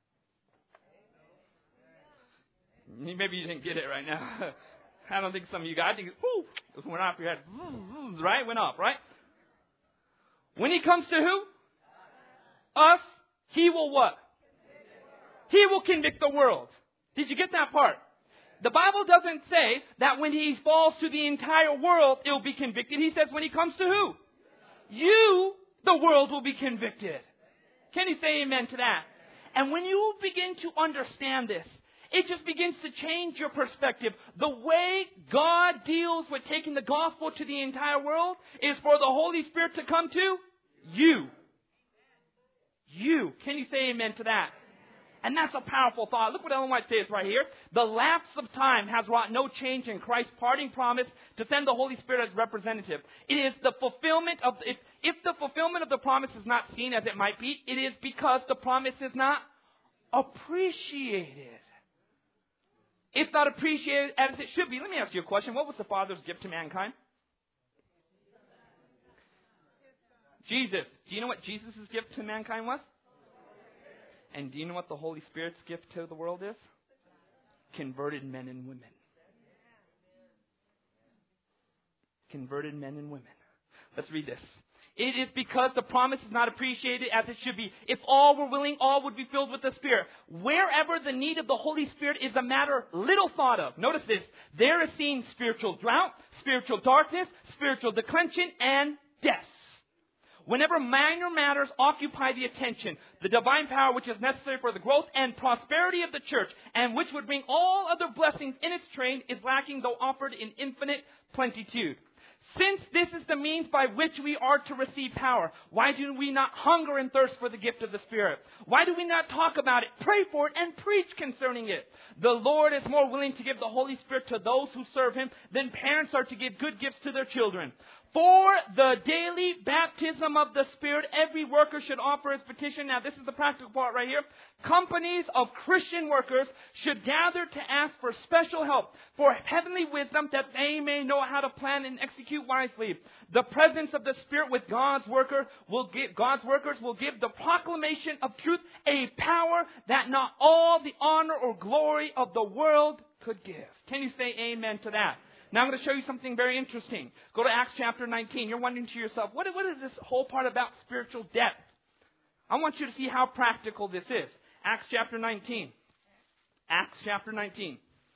Maybe you didn't get it right now. I don't think some of you guys, I think, whoo, it went off your head. Right? Went off, right? When he comes to who? Us. He will what? He will convict the world. Did you get that part? The Bible doesn't say that when he falls to the entire world, it will be convicted. He says when he comes to who? You, the world will be convicted. Can you say amen to that? And when you begin to understand this, it just begins to change your perspective. The way God deals with taking the gospel to the entire world is for the Holy Spirit to come to you. You. Can you say amen to that? And that's a powerful thought. Look what Ellen White says right here. The lapse of time has wrought no change in Christ's parting promise to send the Holy Spirit as representative. It is the fulfillment of, if, if the fulfillment of the promise is not seen as it might be, it is because the promise is not appreciated. It's not appreciated as it should be. Let me ask you a question. What was the Father's gift to mankind? Jesus. Do you know what Jesus' gift to mankind was? And do you know what the Holy Spirit's gift to the world is? Converted men and women. Converted men and women. Let's read this. It is because the promise is not appreciated as it should be. If all were willing, all would be filled with the Spirit. Wherever the need of the Holy Spirit is a matter little thought of. Notice this. There is seen spiritual drought, spiritual darkness, spiritual declension, and death. Whenever minor matters occupy the attention, the divine power which is necessary for the growth and prosperity of the church, and which would bring all other blessings in its train, is lacking, though offered in infinite plenitude. Since this is the means by which we are to receive power, why do we not hunger and thirst for the gift of the Spirit? Why do we not talk about it, pray for it, and preach concerning it? The Lord is more willing to give the Holy Spirit to those who serve Him than parents are to give good gifts to their children. For the daily baptism of the Spirit, every worker should offer his petition. Now, this is the practical part right here. Companies of Christian workers should gather to ask for special help, for heavenly wisdom, that they may know how to plan and execute wisely. The presence of the Spirit with God's worker will give, God's workers will give the proclamation of truth a power that not all the honor or glory of the world could give. Can you say amen to that? Now I'm going to show you something very interesting. Go to Acts chapter nineteen. You're wondering to yourself, what, what is this whole part about spiritual depth? I want you to see how practical this is. Acts chapter nineteen. Acts chapter nineteen.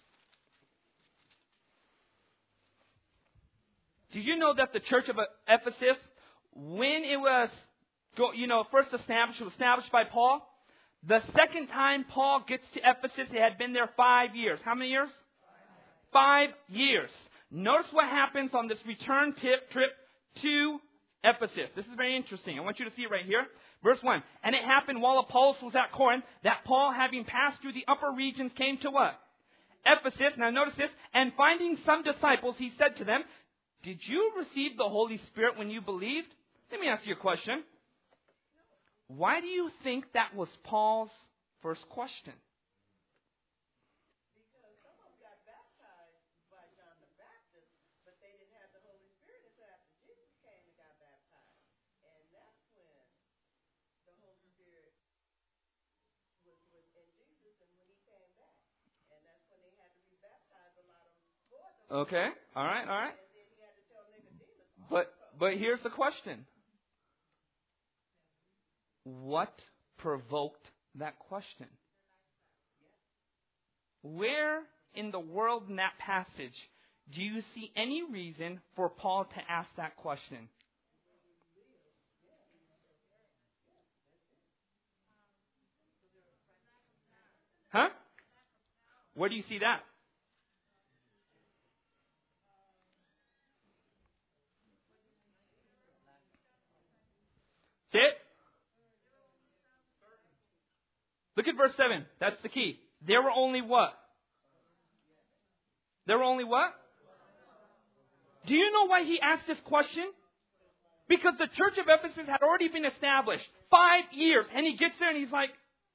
Did you know that the church of Ephesus, when it was, you know, first established, was established by Paul, the second time Paul gets to Ephesus, it had been there five years. How many years? Five years. Notice what happens on this return tip, trip to Ephesus. This is very interesting. I want you to see it right here. Verse one. And it happened while Apollos was at Corinth that Paul, having passed through the upper regions, came to what? Ephesus. Now notice this. And finding some disciples, he said to them, did you receive the Holy Spirit when you believed? Let me ask you a question. Why do you think that was Paul's first question? Okay, all right, all right. But but here's the question. What provoked that question? Where in the world in that passage do you see any reason for Paul to ask that question? Huh? Where do you see that? It? Look at verse seven. That's the key. There were only what? There were only what? Do you know why he asked this question? Because the church of Ephesus had already been established. Five years. And he gets there and he's like,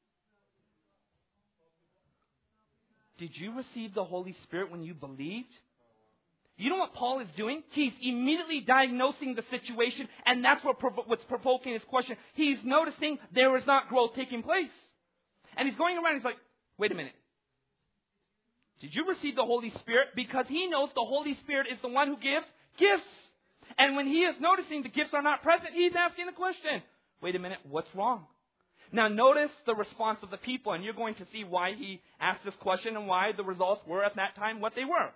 did you receive the Holy Spirit when you believed? You know what Paul is doing? He's immediately diagnosing the situation, and that's what provo- what's provoking his question. He's noticing there is not growth taking place. And he's going around, he's like, wait a minute. Did you receive the Holy Spirit? Because he knows the Holy Spirit is the one who gives gifts. And when he is noticing the gifts are not present, he's asking the question, wait a minute, what's wrong? Now notice the response of the people, and you're going to see why he asked this question and why the results were at that time what they were.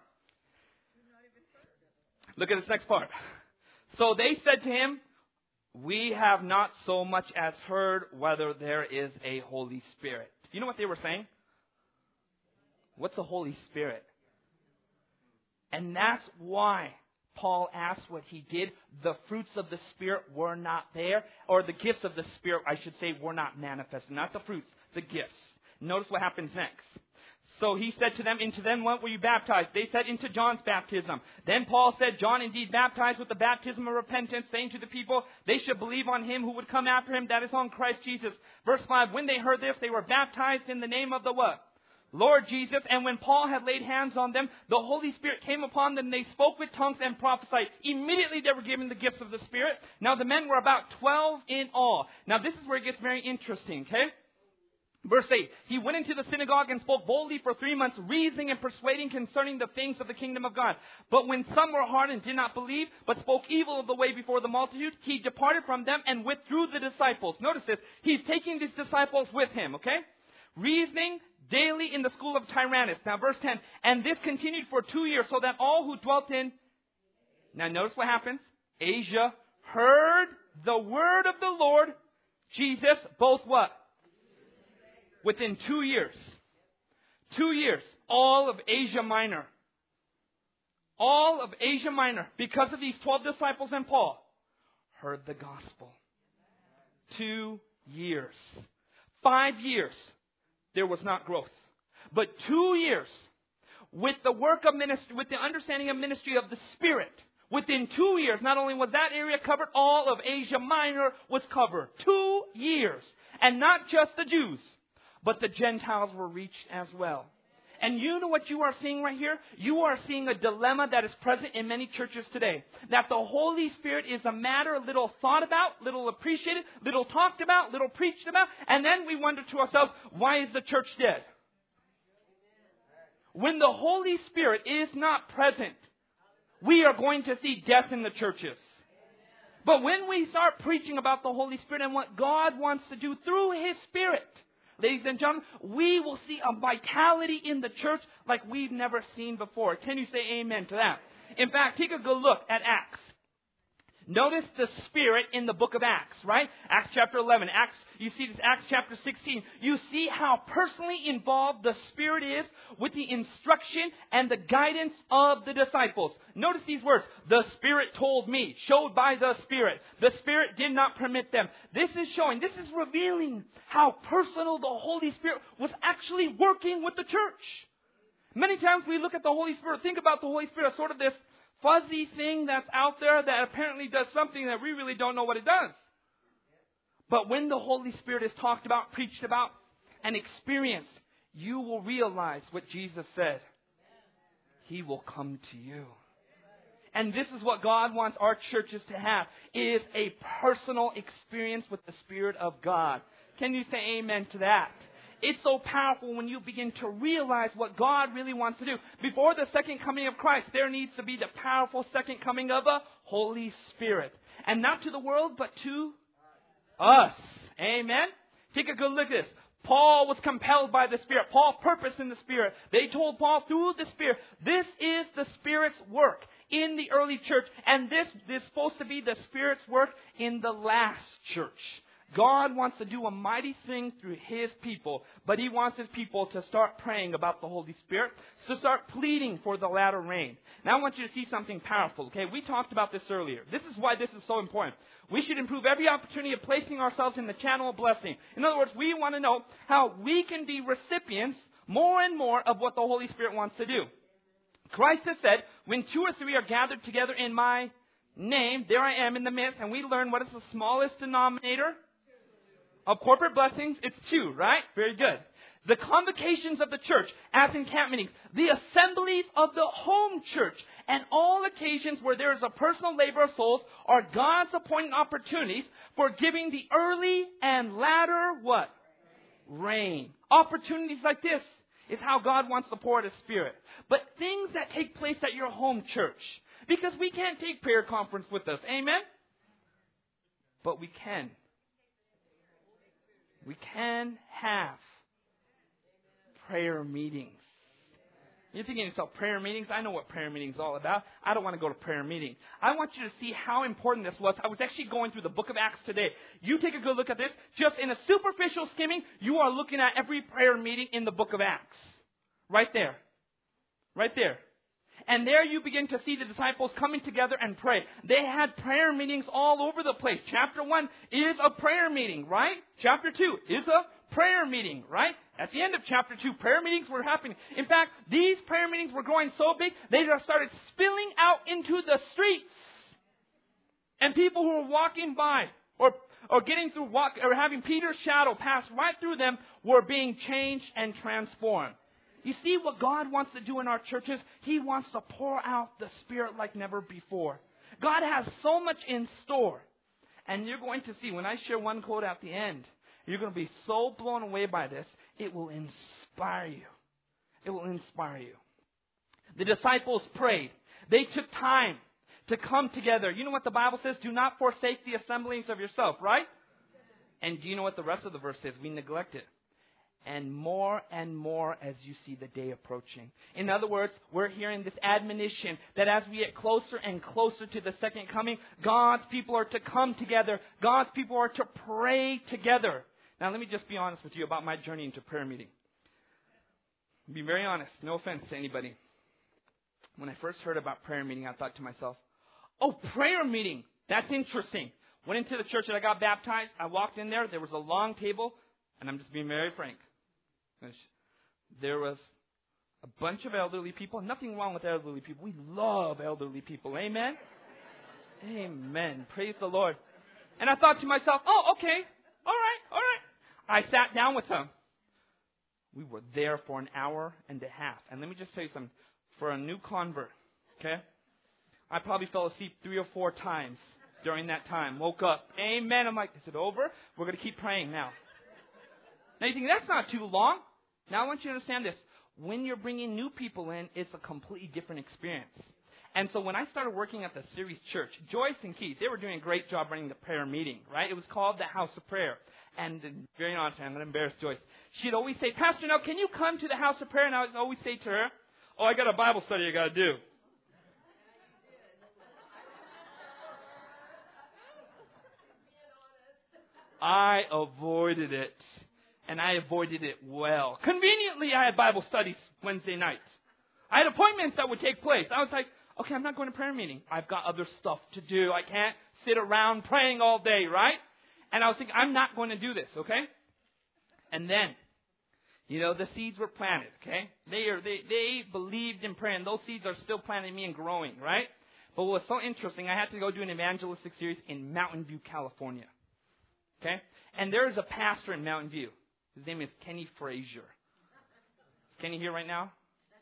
Look at this next part. So they said to him, we have not so much as heard whether there is a Holy Spirit. You know what they were saying? What's the Holy Spirit? And that's why Paul asked what he did. The fruits of the Spirit were not there, or the gifts of the Spirit, I should say, were not manifested. Not the fruits, the gifts. Notice what happens next. So he said to them, into them what were you baptized? They said, into John's baptism. Then Paul said, John indeed baptized with the baptism of repentance, saying to the people, they should believe on him who would come after him, that is on Christ Jesus. Verse five, when they heard this, they were baptized in the name of the what? Lord Jesus. And when Paul had laid hands on them, the Holy Spirit came upon them. They spoke with tongues and prophesied. Immediately they were given the gifts of the Spirit. Now the men were about twelve in all. Now this is where it gets very interesting, okay? Verse eight, he went into the synagogue and spoke boldly for three months, reasoning and persuading concerning the things of the kingdom of God. But when some were hard and did not believe, but spoke evil of the way before the multitude, he departed from them and withdrew the disciples. Notice this, he's taking these disciples with him, okay? Reasoning daily in the school of Tyrannus. Now verse ten, and this continued for two years, so that all who dwelt in, now notice what happens, Asia, heard the word of the Lord Jesus, both what? Within two years. Two years. All of Asia Minor. All of Asia Minor, because of these twelve disciples and Paul, heard the gospel. Two years. Five years, there was not growth. But two years, with the work of ministry, with the understanding of ministry of the Spirit, within two years, not only was that area covered, all of Asia Minor was covered. Two years. And not just the Jews, but the Gentiles were reached as well. And you know what you are seeing right here? You are seeing a dilemma that is present in many churches today. That the Holy Spirit is a matter little thought about, little appreciated, little talked about, little preached about. And then we wonder to ourselves, why is the church dead? When the Holy Spirit is not present, we are going to see death in the churches. But when we start preaching about the Holy Spirit and what God wants to do through His Spirit, ladies and gentlemen, we will see a vitality in the church like we've never seen before. Can you say amen to that? In fact, take a good look at Acts. Notice the Spirit in the book of Acts, right? Acts chapter eleven. Acts, you see this, Acts chapter sixteen. You see how personally involved the Spirit is with the instruction and the guidance of the disciples. Notice these words. The Spirit told me, showed by the Spirit. The Spirit did not permit them. This is showing, this is revealing how personal the Holy Spirit was actually working with the church. Many times we look at the Holy Spirit, think about the Holy Spirit as sort of this fuzzy thing that's out there that apparently does something that we really don't know what it does. But when the Holy Spirit is talked about, preached about, and experienced, you will realize what Jesus said. He will come to you. And this is what God wants our churches to have, is a personal experience with the Spirit of God. Can you say amen to that? It's so powerful when you begin to realize what God really wants to do. Before the second coming of Christ, there needs to be the powerful second coming of a Holy Spirit. And not to the world, but to us. Amen? Take a good look at this. Paul was compelled by the Spirit. Paul purposed in the Spirit. They told Paul through the Spirit, this is the Spirit's work in the early church. And this is supposed to be the Spirit's work in the last church. God wants to do a mighty thing through His people, but He wants His people to start praying about the Holy Spirit, to start pleading for the latter rain. Now I want you to see something powerful, okay? We talked about this earlier. This is why this is so important. We should improve every opportunity of placing ourselves in the channel of blessing. In other words, we want to know how we can be recipients more and more of what the Holy Spirit wants to do. Christ has said, when two or three are gathered together in my name, there I am in the midst. And we learn what is the smallest denominator of corporate blessings? It's two, right? Very good. The convocations of the church, as in camp meetings, the assemblies of the home church, and all occasions where there is a personal labor of souls are God's appointed opportunities for giving the early and latter what? Rain. Opportunities like this is how God wants to pour out His Spirit. But things that take place at your home church, because we can't take prayer conference with us. Amen? But we can. We can have prayer meetings. You're thinking to yourself, prayer meetings? I know what prayer meetings is all about. I don't want to go to prayer meeting. I want you to see how important this was. I was actually going through the book of Acts today. You take a good look at this. Just in a superficial skimming, you are looking at every prayer meeting in the book of Acts. Right there. Right there. And there you begin to see the disciples coming together and pray. They had prayer meetings all over the place. Chapter one is a prayer meeting, right? Chapter two is a prayer meeting, right? At the end of chapter two, prayer meetings were happening. In fact, these prayer meetings were growing so big, they just started spilling out into the streets. And people who were walking by or or getting through walk or having Peter's shadow pass right through them were being changed and transformed. You see what God wants to do in our churches? He wants to pour out the Spirit like never before. God has so much in store. And you're going to see, when I share one quote at the end, you're going to be so blown away by this, it will inspire you. It will inspire you. The disciples prayed. They took time to come together. You know what the Bible says? Do not forsake the assemblies of yourself, right? And do you know what the rest of the verse says? We neglect it. And more and more as you see the day approaching. In other words, we're hearing this admonition that as we get closer and closer to the second coming, God's people are to come together. God's people are to pray together. Now, let me just be honest with you about my journey into prayer meeting. Be very honest. No offense to anybody. When I first heard about prayer meeting, I thought to myself, oh, prayer meeting. That's interesting. Went into the church that I got baptized. I walked in there. There was a long table. And I'm just being very frank. There was a bunch of elderly people. Nothing wrong with elderly people. We love elderly people. Amen? Amen. Praise the Lord. And I thought to myself, oh, okay. All right. All right. I sat down with them. We were there for an hour and a half. And let me just tell you something. For a new convert, okay, I probably fell asleep three or four times during that time. Woke up. Amen. I'm like, is it over? We're going to keep praying now. Now you think, that's not too long. Now I want you to understand this. When you're bringing new people in, it's a completely different experience. And so when I started working at the Series Church, Joyce and Keith, they were doing a great job running the prayer meeting, right? It was called the House of Prayer. And very honest, I'm going to embarrass Joyce. She'd always say, Pastor, now can you come to the House of Prayer? And I would always say to her, oh, I got a Bible study I got to do. I avoided it. And I avoided it well. Conveniently, I had Bible studies Wednesday nights. I had appointments that would take place. I was like, okay, I'm not going to prayer meeting. I've got other stuff to do. I can't sit around praying all day, right? And I was thinking, I'm not going to do this, okay? And then, you know, the seeds were planted, okay? They are they they believed in prayer, and those seeds are still planted in me and growing, right? But what was so interesting, I had to go do an evangelistic series in Mountain View, California, okay? And there is a pastor in Mountain View. His name is Kenny Frazier. Is Kenny here right now?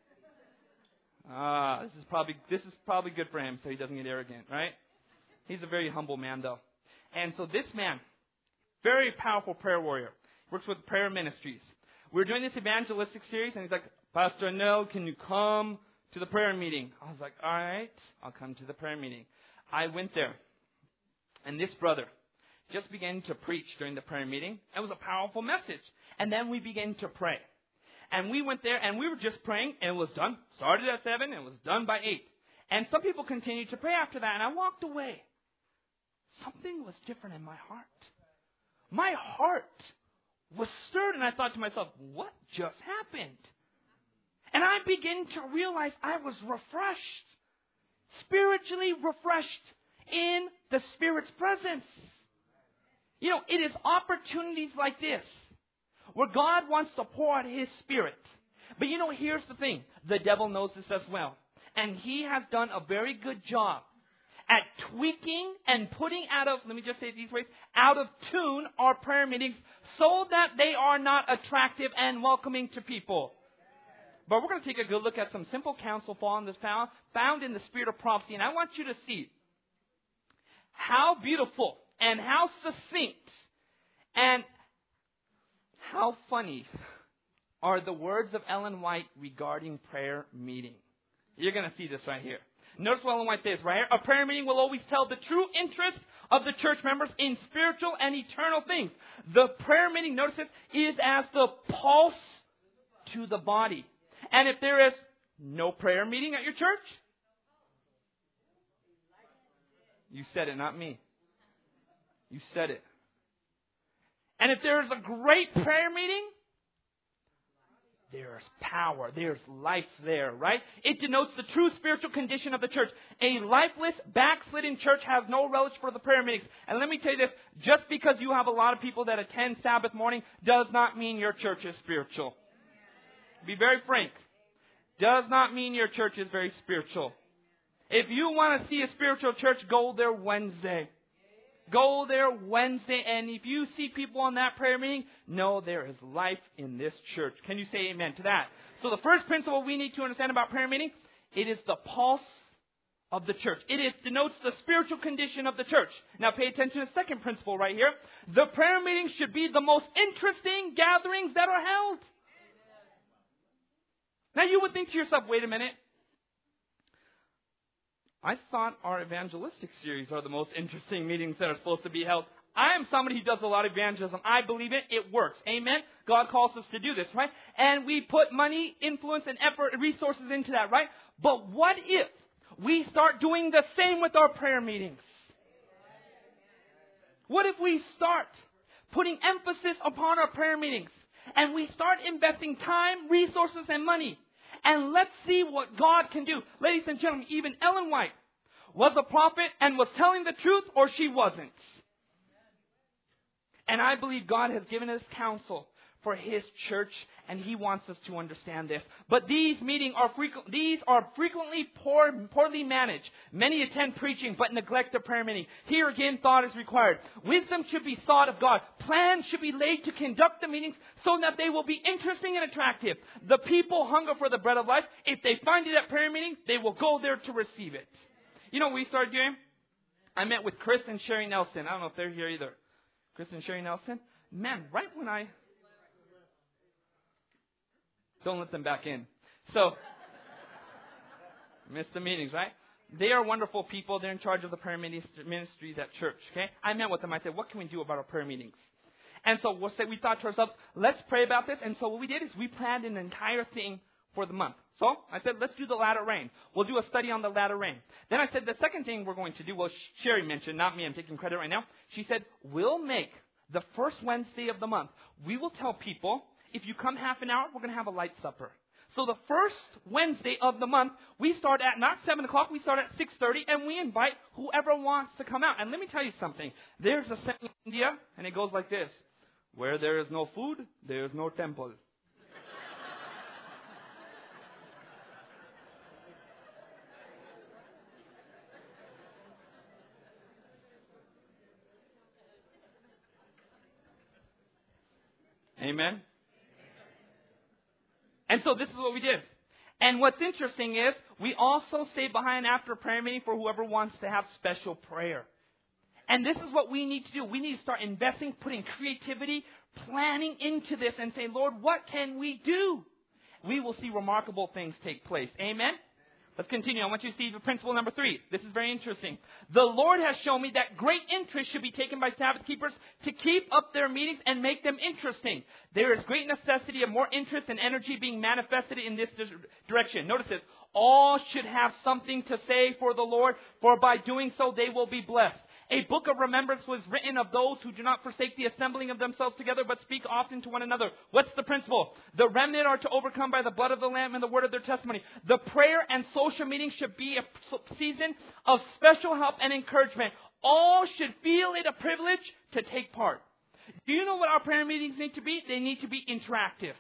Ah, this is probably this is probably good for him, so he doesn't get arrogant, right? He's a very humble man, though. And so this man, very powerful prayer warrior, works with prayer ministries. We're doing this evangelistic series, and he's like, Pastor Nell, can you come to the prayer meeting? I was like, all right, I'll come to the prayer meeting. I went there, and this brother just began to preach during the prayer meeting. It was a powerful message. And then we began to pray. And we went there and we were just praying and it was done. Started at seven and it was done by eight. And some people continued to pray after that and I walked away. Something was different in my heart. My heart was stirred and I thought to myself, what just happened? And I began to realize I was refreshed. Spiritually refreshed in the Spirit's presence. You know, it is opportunities like this where God wants to pour out His Spirit. But you know, here's the thing. The devil knows this as well. And he has done a very good job at tweaking and putting out of, let me just say it these ways, out of tune our prayer meetings so that they are not attractive and welcoming to people. But we're going to take a good look at some simple counsel found found in the Spirit of Prophecy. And I want you to see how beautiful and how succinct and how funny are the words of Ellen White regarding prayer meeting. You're going to see this right here. Notice what Ellen White says right here. A prayer meeting will always tell the true interest of the church members in spiritual and eternal things. The prayer meeting, notice this, is as the pulse to the body. And if there is no prayer meeting at your church, you said it, not me. You said it. And if there is a great prayer meeting, there's power, there's life there, right? It denotes the true spiritual condition of the church. A lifeless, backslidden church has no relish for the prayer meetings. And let me tell you this, just because you have a lot of people that attend Sabbath morning does not mean your church is spiritual. Be very frank. Does not mean your church is very spiritual. If you want to see a spiritual church, go there Wednesday. Go there Wednesday, and if you see people on that prayer meeting, know there is life in this church. Can you say amen to that? So the first principle we need to understand about prayer meeting, it is the pulse of the church. It is, denotes the spiritual condition of the church. Now pay attention to the second principle right here. The prayer meeting should be the most interesting gatherings that are held. Now you would think to yourself, wait a minute. I thought our evangelistic series are the most interesting meetings that are supposed to be held. I am somebody who does a lot of evangelism. I believe it. It works. Amen? God calls us to do this, right? And we put money, influence, and effort and resources into that, right? But what if we start doing the same with our prayer meetings? What if we start putting emphasis upon our prayer meetings and we start investing time, resources, and money? And let's see what God can do. Ladies and gentlemen, even Ellen White was a prophet and was telling the truth, or she wasn't. And I believe God has given us counsel for His church, and He wants us to understand this. But these meetings are frequent, these are frequently poor, poorly managed. Many attend preaching but neglect a prayer meeting. Here again, thought is required. Wisdom should be sought of God. Plans should be laid to conduct the meetings so that they will be interesting and attractive. The people hunger for the bread of life. If they find it at prayer meeting, they will go there to receive it. You know what we started doing? I met with Chris and Sherry Nelson. I don't know if they're here either. Chris and Sherry Nelson. Man, right when I... Don't let them back in. So, miss the meetings, right? They are wonderful people. They're in charge of the prayer ministries at church, okay? I met with them. I said, what can we do about our prayer meetings? And so we'll say, we thought to ourselves, let's pray about this. And so what we did is we planned an entire thing for the month. So I said, let's do the latter rain. We'll do a study on the latter rain. Then I said, the second thing we're going to do, well, Sherry mentioned, not me, I'm taking credit right now. She said, we'll make the first Wednesday of the month, we will tell people, if you come half an hour, we're going to have a light supper. So the first Wednesday of the month, we start at not seven o'clock, we start at six thirty, and we invite whoever wants to come out. And let me tell you something. There's a saying in India, and it goes like this. Where there is no food, there is no temple. Amen? And so this is what we did. And what's interesting is we also stay behind after a prayer meeting for whoever wants to have special prayer. And this is what we need to do. We need to start investing, putting creativity, planning into this and say, Lord, what can we do? We will see remarkable things take place. Amen? Let's continue. I want you to see the principle number three. This is very interesting. The Lord has shown me that great interest should be taken by Sabbath keepers to keep up their meetings and make them interesting. There is great necessity of more interest and energy being manifested in this direction. Notice this. All should have something to say for the Lord, for by doing so they will be blessed. A book of remembrance was written of those who do not forsake the assembling of themselves together, but speak often to one another. What's the principle? The remnant are to overcome by the blood of the Lamb and the word of their testimony. The prayer and social meeting should be a season of special help and encouragement. All should feel it a privilege to take part. Do you know what our prayer meetings need to be? They need to be interactive.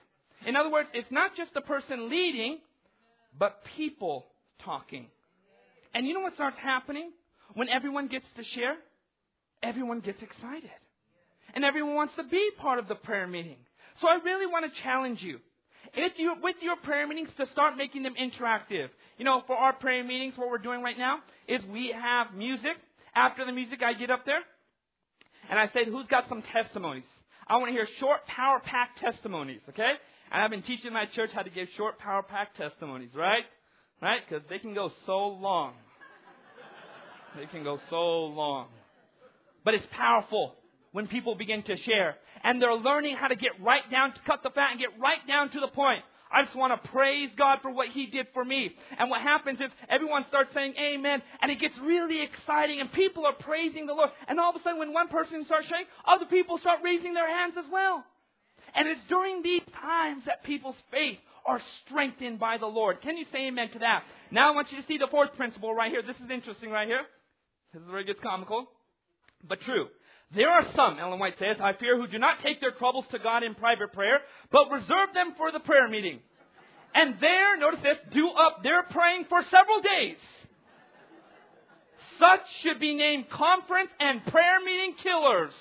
In other words, it's not just the person leading, but people talking. And you know what starts happening? When everyone gets to share, everyone gets excited. And everyone wants to be part of the prayer meeting. So I really want to challenge you. If you, with your prayer meetings, to start making them interactive. You know, for our prayer meetings, what we're doing right now is we have music. After the music, I get up there and I say, who's got some testimonies? I want to hear short, power-packed testimonies, okay? And I've been teaching my church how to give short, power-packed testimonies, right? Right? Because they can go so long. They can go so long. But it's powerful when people begin to share. And they're learning how to get right down, to cut the fat and get right down to the point. I just want to praise God for what He did for me. And what happens is everyone starts saying amen. And it gets really exciting. And people are praising the Lord. And all of a sudden when one person starts sharing, other people start raising their hands as well. And it's during these times that people's faith are strengthened by the Lord. Can you say amen to that? Now I want you to see the fourth principle right here. This is interesting right here. This is where it gets comical, but true. There are some, Ellen White says, I fear, who do not take their troubles to God in private prayer, but reserve them for the prayer meeting. And there, notice this, do up their praying for several days. Such should be named conference and prayer meeting killers.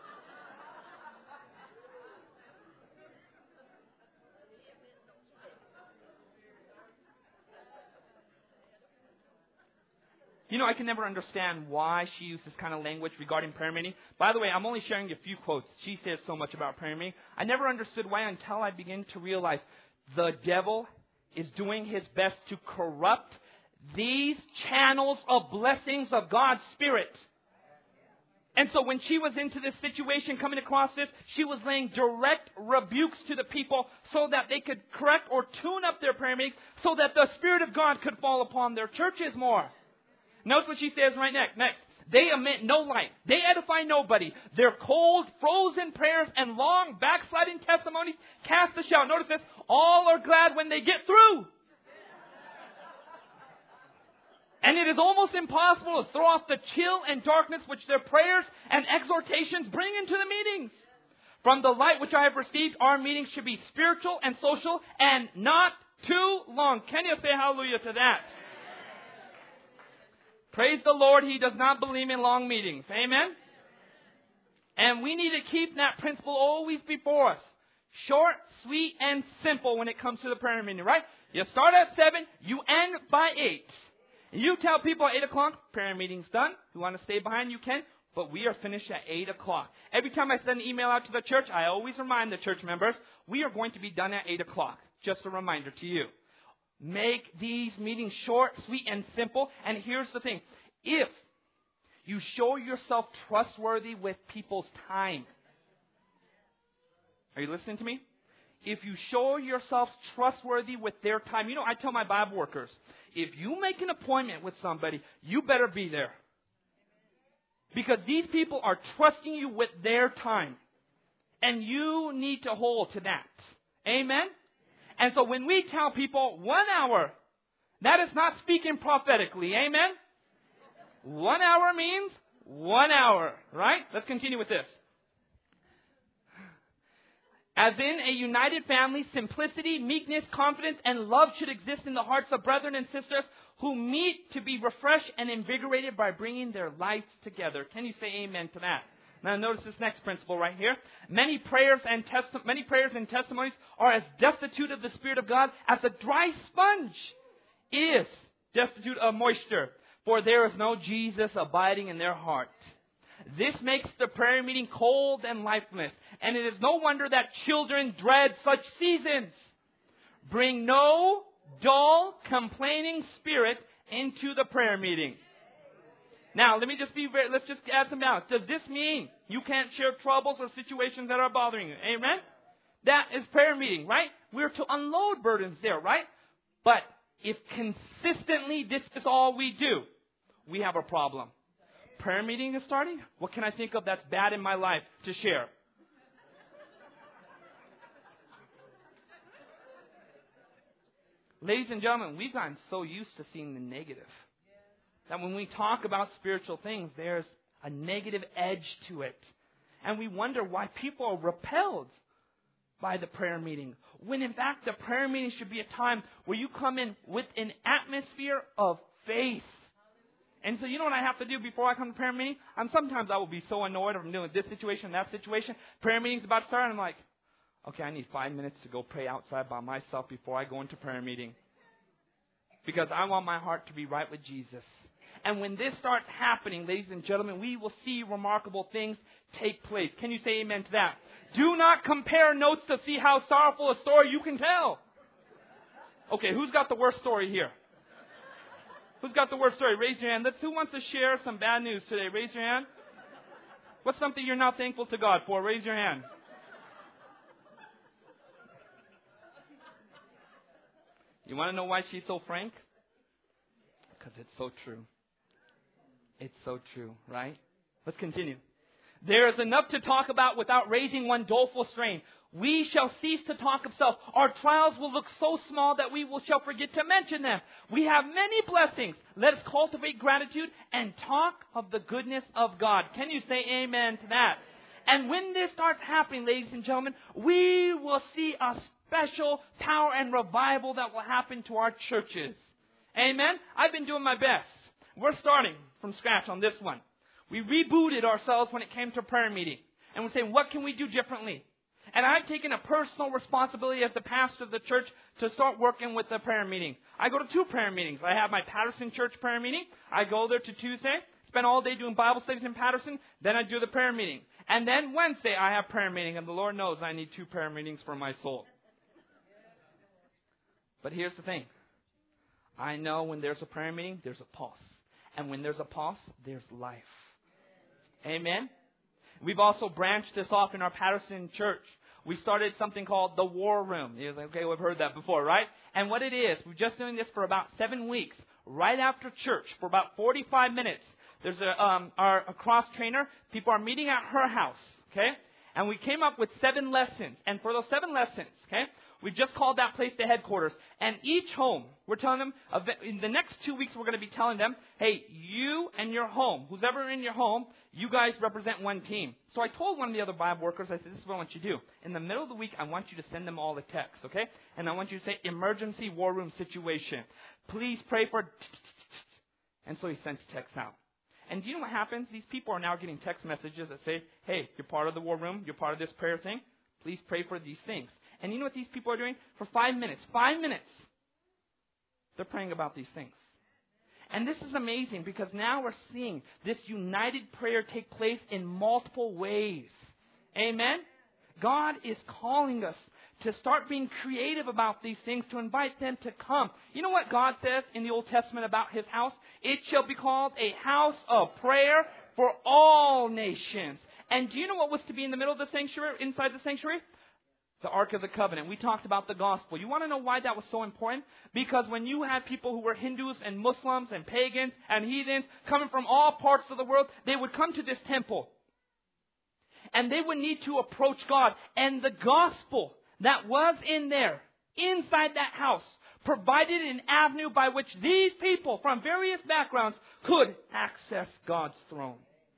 You know, I can never understand why she used this kind of language regarding prayer meeting. By the way, I'm only sharing a few quotes. She says so much about prayer meeting. I never understood why until I began to realize the devil is doing his best to corrupt these channels of blessings of God's Spirit. And so when she was into this situation, coming across this, she was laying direct rebukes to the people so that they could correct or tune up their prayer meeting so that the Spirit of God could fall upon their churches more. Notice what she says right next. Next. They emit no light. They edify nobody. Their cold, frozen prayers and long, backsliding testimonies cast a shout. Notice this. All are glad when they get through. And it is almost impossible to throw off the chill and darkness which their prayers and exhortations bring into the meetings. From the light which I have received, our meetings should be spiritual and social and not too long. Can you say hallelujah to that? Praise the Lord, He does not believe in long meetings. Amen? And we need to keep that principle always before us. Short, sweet, and simple when it comes to the prayer meeting, right? You start at seven, you end by eight. You tell people at eight o'clock, prayer meeting's done. If you want to stay behind, you can. But we are finished at eight o'clock. Every time I send an email out to the church, I always remind the church members, we are going to be done at eight o'clock. Just a reminder to you. Make these meetings short, sweet, and simple. And here's the thing. If you show yourself trustworthy with people's time. Are you listening to me? If you show yourself trustworthy with their time. You know, I tell my Bible workers, if you make an appointment with somebody, you better be there. Because these people are trusting you with their time. And you need to hold to that. Amen? And so when we tell people one hour, that is not speaking prophetically. Amen? One hour means one hour. Right? Let's continue with this. As in a united family, simplicity, meekness, confidence, and love should exist in the hearts of brethren and sisters who meet to be refreshed and invigorated by bringing their lives together. Can you say amen to that? Now notice this next principle right here. Many prayers and testi- many prayers and testimonies are as destitute of the Spirit of God as a dry sponge is destitute of moisture, for there is no Jesus abiding in their heart. This makes the prayer meeting cold and lifeless, and it is no wonder that children dread such seasons. Bring no dull, complaining spirit into the prayer meeting. Now, let me just be very, let's just add some balance. Does this mean you can't share troubles or situations that are bothering you? Amen? That is prayer meeting, right? We're to unload burdens there, right? But if consistently this is all we do, we have a problem. Prayer meeting is starting? What can I think of that's bad in my life to share? Ladies and gentlemen, we've gotten so used to seeing the negative that when we talk about spiritual things, there's a negative edge to it. And we wonder why people are repelled by the prayer meeting. When in fact the prayer meeting should be a time where you come in with an atmosphere of faith. And so you know what I have to do before I come to prayer meeting? I'm sometimes I will be so annoyed if I'm dealing with this situation, that situation. Prayer meeting's about to start, and I'm like, okay, I need five minutes to go pray outside by myself before I go into prayer meeting. Because I want my heart to be right with Jesus. And when this starts happening, ladies and gentlemen, we will see remarkable things take place. Can you say amen to that? Do not compare notes to see how sorrowful a story you can tell. Okay, who's got the worst story here? Who's got the worst story? Raise your hand. Let's. Who wants to share some bad news today? Raise your hand. What's something you're not thankful to God for? Raise your hand. You want to know why she's so frank? Because it's so true. It's so true, right? Let's continue. There is enough to talk about without raising one doleful strain. We shall cease to talk of self. Our trials will look so small that we will shall forget to mention them. We have many blessings. Let us cultivate gratitude and talk of the goodness of God. Can you say amen to that? And when this starts happening, ladies and gentlemen, we will see a special power and revival that will happen to our churches. Amen? I've been doing my best. We're starting from scratch on this one. We rebooted ourselves when it came to prayer meeting. And we're saying, what can we do differently? And I've taken a personal responsibility as the pastor of the church to start working with the prayer meeting. I go to two prayer meetings. I have my Patterson church prayer meeting. I go there to Tuesday, spend all day doing Bible studies in Patterson. Then I do the prayer meeting. And then Wednesday I have prayer meeting. And the Lord knows I need two prayer meetings for my soul. But here's the thing. I know when there's a prayer meeting, there's a pulse. And when there's a pulse, there's life. Amen? We've also branched this off in our Patterson church. We started something called the War Room. You're like, okay, we've heard that before, right? And what it is, we're just doing this for about seven weeks, right after church, for about forty-five minutes. There's a, um, our a cross trainer. People are meeting at her house, okay? And we came up with seven lessons. And for those seven lessons, okay, we just called that place the headquarters. And each home, we're telling them, in the next two weeks, we're going to be telling them, hey, you and your home, who's ever in your home, you guys represent one team. So I told one of the other Bible workers, I said, this is what I want you to do. In the middle of the week, I want you to send them all a text, okay? And I want you to say, emergency war room situation. Please pray for... And so he sends texts out. And do you know what happens? These people are now getting text messages that say, hey, you're part of the war room. You're part of this prayer thing. Please pray for these things. And you know what these people are doing? For five minutes, five minutes, they're praying about these things. And this is amazing because now we're seeing this united prayer take place in multiple ways. Amen? God is calling us to start being creative about these things, to invite them to come. You know what God says in the Old Testament about His house? It shall be called a house of prayer for all nations. And do you know what was to be in the middle of the sanctuary, inside the sanctuary? The Ark of the Covenant. We talked about the gospel. You want to know why that was so important? Because when you had people who were Hindus and Muslims and pagans and heathens coming from all parts of the world, they would come to this temple. And they would need to approach God. And the gospel that was in there, inside that house, provided an avenue by which these people from various backgrounds could access God's throne.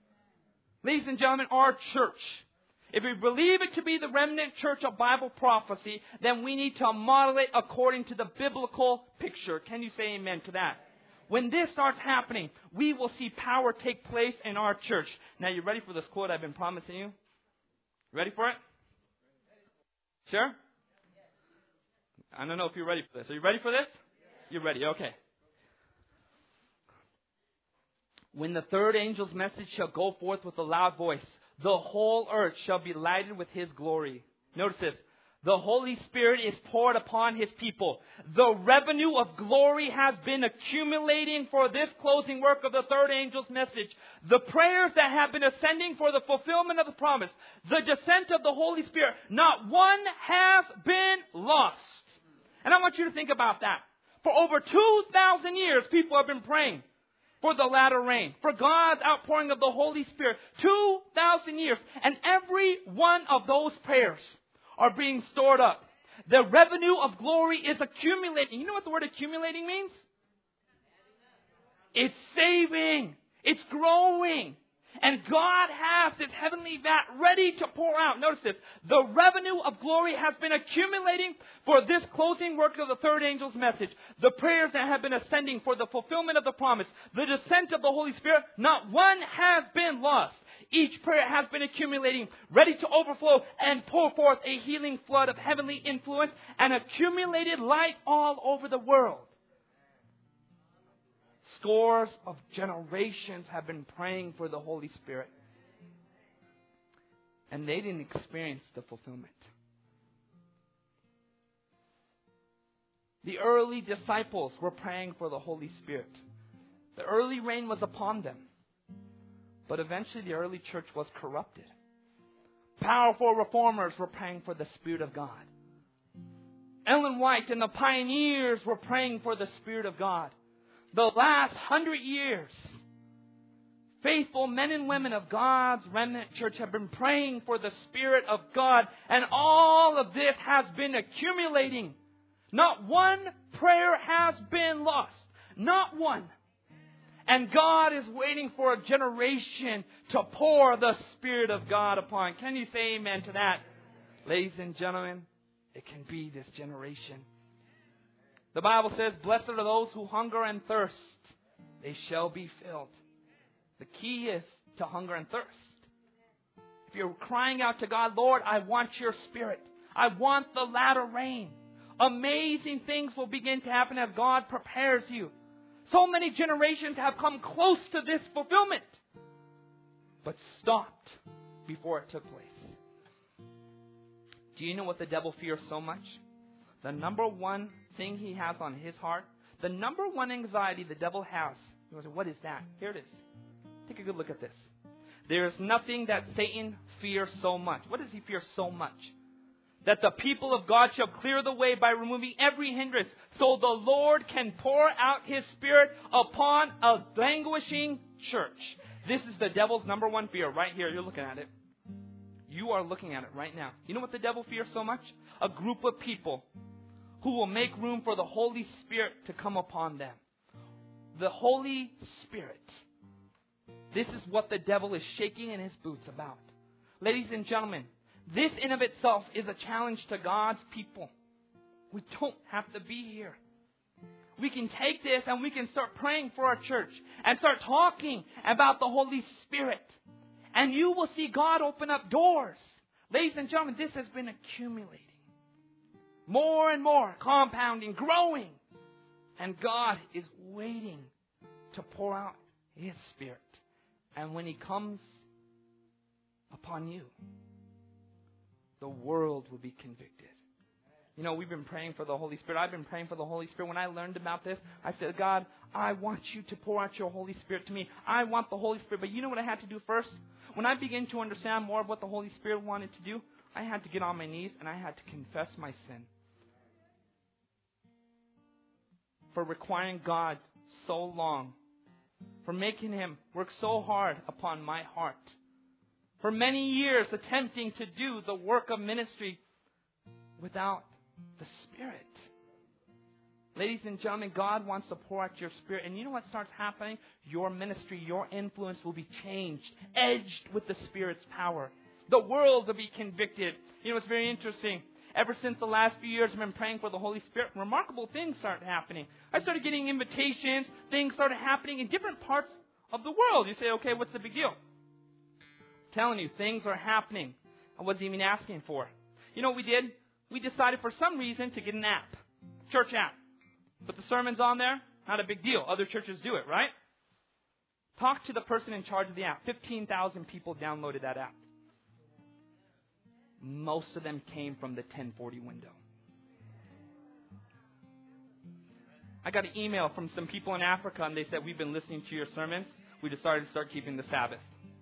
Ladies and gentlemen, our church, if we believe it to be the remnant church of Bible prophecy, then we need to model it according to the biblical picture. Can you say amen to that? When this starts happening, we will see power take place in our church. Now, you ready for this quote I've been promising you? Ready for it? Sure? I don't know if you're ready for this. Are you ready for this? You're ready. Okay. When the third angel's message shall go forth with a loud voice, the whole earth shall be lighted with His glory. Notice this. The Holy Spirit is poured upon His people. The revenue of glory has been accumulating for this closing work of the third angel's message. The prayers that have been ascending for the fulfillment of the promise. The descent of the Holy Spirit. Not one has been lost. And I want you to think about that. For over two thousand years, people have been praying for the latter rain, for God's outpouring of the Holy Spirit. two thousand years. And every one of those prayers are being stored up. The revenue of glory is accumulating. You know what the word accumulating means? It's saving. It's growing. And God has this heavenly vat ready to pour out. Notice this. The revenue of glory has been accumulating for this closing work of the third angel's message. The prayers that have been ascending for the fulfillment of the promise. The descent of the Holy Spirit. Not one has been lost. Each prayer has been accumulating, ready to overflow and pour forth a healing flood of heavenly influence and accumulated light all over the world. Scores of generations have been praying for the Holy Spirit. And they didn't experience the fulfillment. The early disciples were praying for the Holy Spirit. The early rain was upon them. But eventually the early church was corrupted. Powerful reformers were praying for the Spirit of God. Ellen White and the pioneers were praying for the Spirit of God. The last hundred years, faithful men and women of God's remnant church have been praying for the Spirit of God. And all of this has been accumulating. Not one prayer has been lost. Not one. And God is waiting for a generation to pour the Spirit of God upon. Can you say amen to that? Ladies and gentlemen, it can be this generation. The Bible says, blessed are those who hunger and thirst. They shall be filled. The key is to hunger and thirst. If you're crying out to God, Lord, I want your Spirit. I want the latter rain. Amazing things will begin to happen as God prepares you. So many generations have come close to this fulfillment, but stopped before it took place. Do you know what the devil fears so much? The number one thing he has on his heart, the number one anxiety the devil has. You say, what is that? Here it is. Take a good look at this. There is nothing that Satan fears so much. What does he fear so much? That the people of God shall clear the way by removing every hindrance, so the Lord can pour out His Spirit upon a languishing church. This is the devil's number one fear. Right here, you're looking at it. You are looking at it right now. You know what the devil fears so much? A group of people who will make room for the Holy Spirit to come upon them. The Holy Spirit. This is what the devil is shaking in his boots about. Ladies and gentlemen, this in of itself is a challenge to God's people. We don't have to be here. We can take this and we can start praying for our church and start talking about the Holy Spirit. And you will see God open up doors. Ladies and gentlemen, this has been accumulating. More and more, compounding, growing. And God is waiting to pour out His Spirit. And when He comes upon you, the world will be convicted. You know, we've been praying for the Holy Spirit. I've been praying for the Holy Spirit. When I learned about this, I said, God, I want you to pour out your Holy Spirit to me. I want the Holy Spirit. But you know what I had to do first? When I began to understand more of what the Holy Spirit wanted to do, I had to get on my knees and I had to confess my sin. For requiring God so long. For making Him work so hard upon my heart. For many years attempting to do the work of ministry without the Spirit. Ladies and gentlemen, God wants to pour out your Spirit. And you know what starts happening? Your ministry, your influence will be changed, edged with the Spirit's power. The world will be convicted. You know, it's very interesting. Ever since the last few years I've been praying for the Holy Spirit, remarkable things started happening. I started getting invitations. Things started happening in different parts of the world. You say, okay, what's the big deal? I'm telling you, things are happening I wasn't even asking for. You know what we did? We decided for some reason to get an app. Church app. Put the sermons on there. Not a big deal. Other churches do it, right? Talk to the person in charge of the app. fifteen thousand people downloaded that app. Most of them came from the ten forty window. I got an email from some people in Africa and they said, we've been listening to your sermons. We decided to start keeping the Sabbath.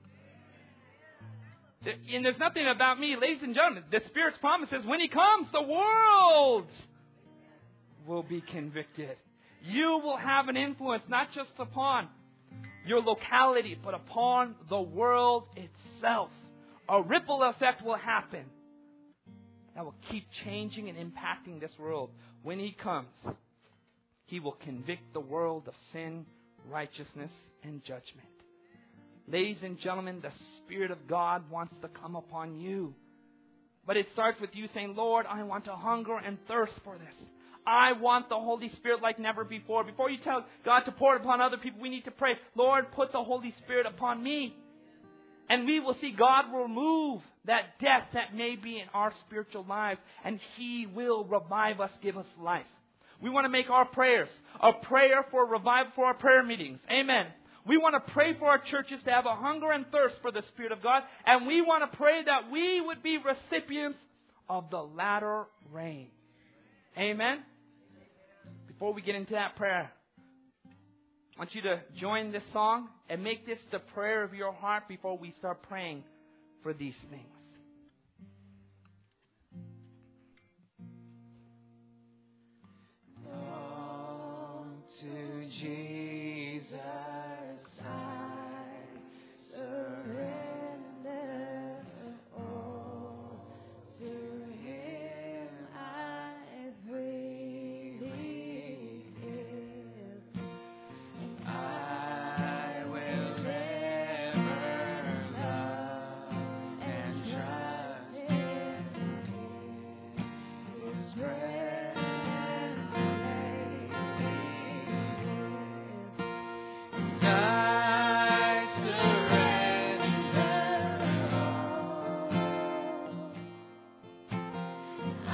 And there's nothing about me, ladies and gentlemen. The Spirit's promise is when He comes, the world will be convicted. You will have an influence not just upon your locality, but upon the world itself. A ripple effect will happen that will keep changing and impacting this world. When He comes, He will convict the world of sin, righteousness, and judgment. Ladies and gentlemen, the Spirit of God wants to come upon you. But it starts with you saying, Lord, I want to hunger and thirst for this. I want the Holy Spirit like never before. Before you tell God to pour it upon other people, we need to pray, Lord, put the Holy Spirit upon me. And we will see God will remove that death that may be in our spiritual lives. And He will revive us, give us life. We want to make our prayers a prayer for revival for our prayer meetings. Amen. We want to pray for our churches to have a hunger and thirst for the Spirit of God. And we want to pray that we would be recipients of the latter rain. Amen. Before we get into that prayer, I want you to join this song and make this the prayer of your heart before we start praying for these things. Oh, to Jesus I surrender. Oh, to Him I freely give. And I will ever love and trust Him. His presence I surrender all. I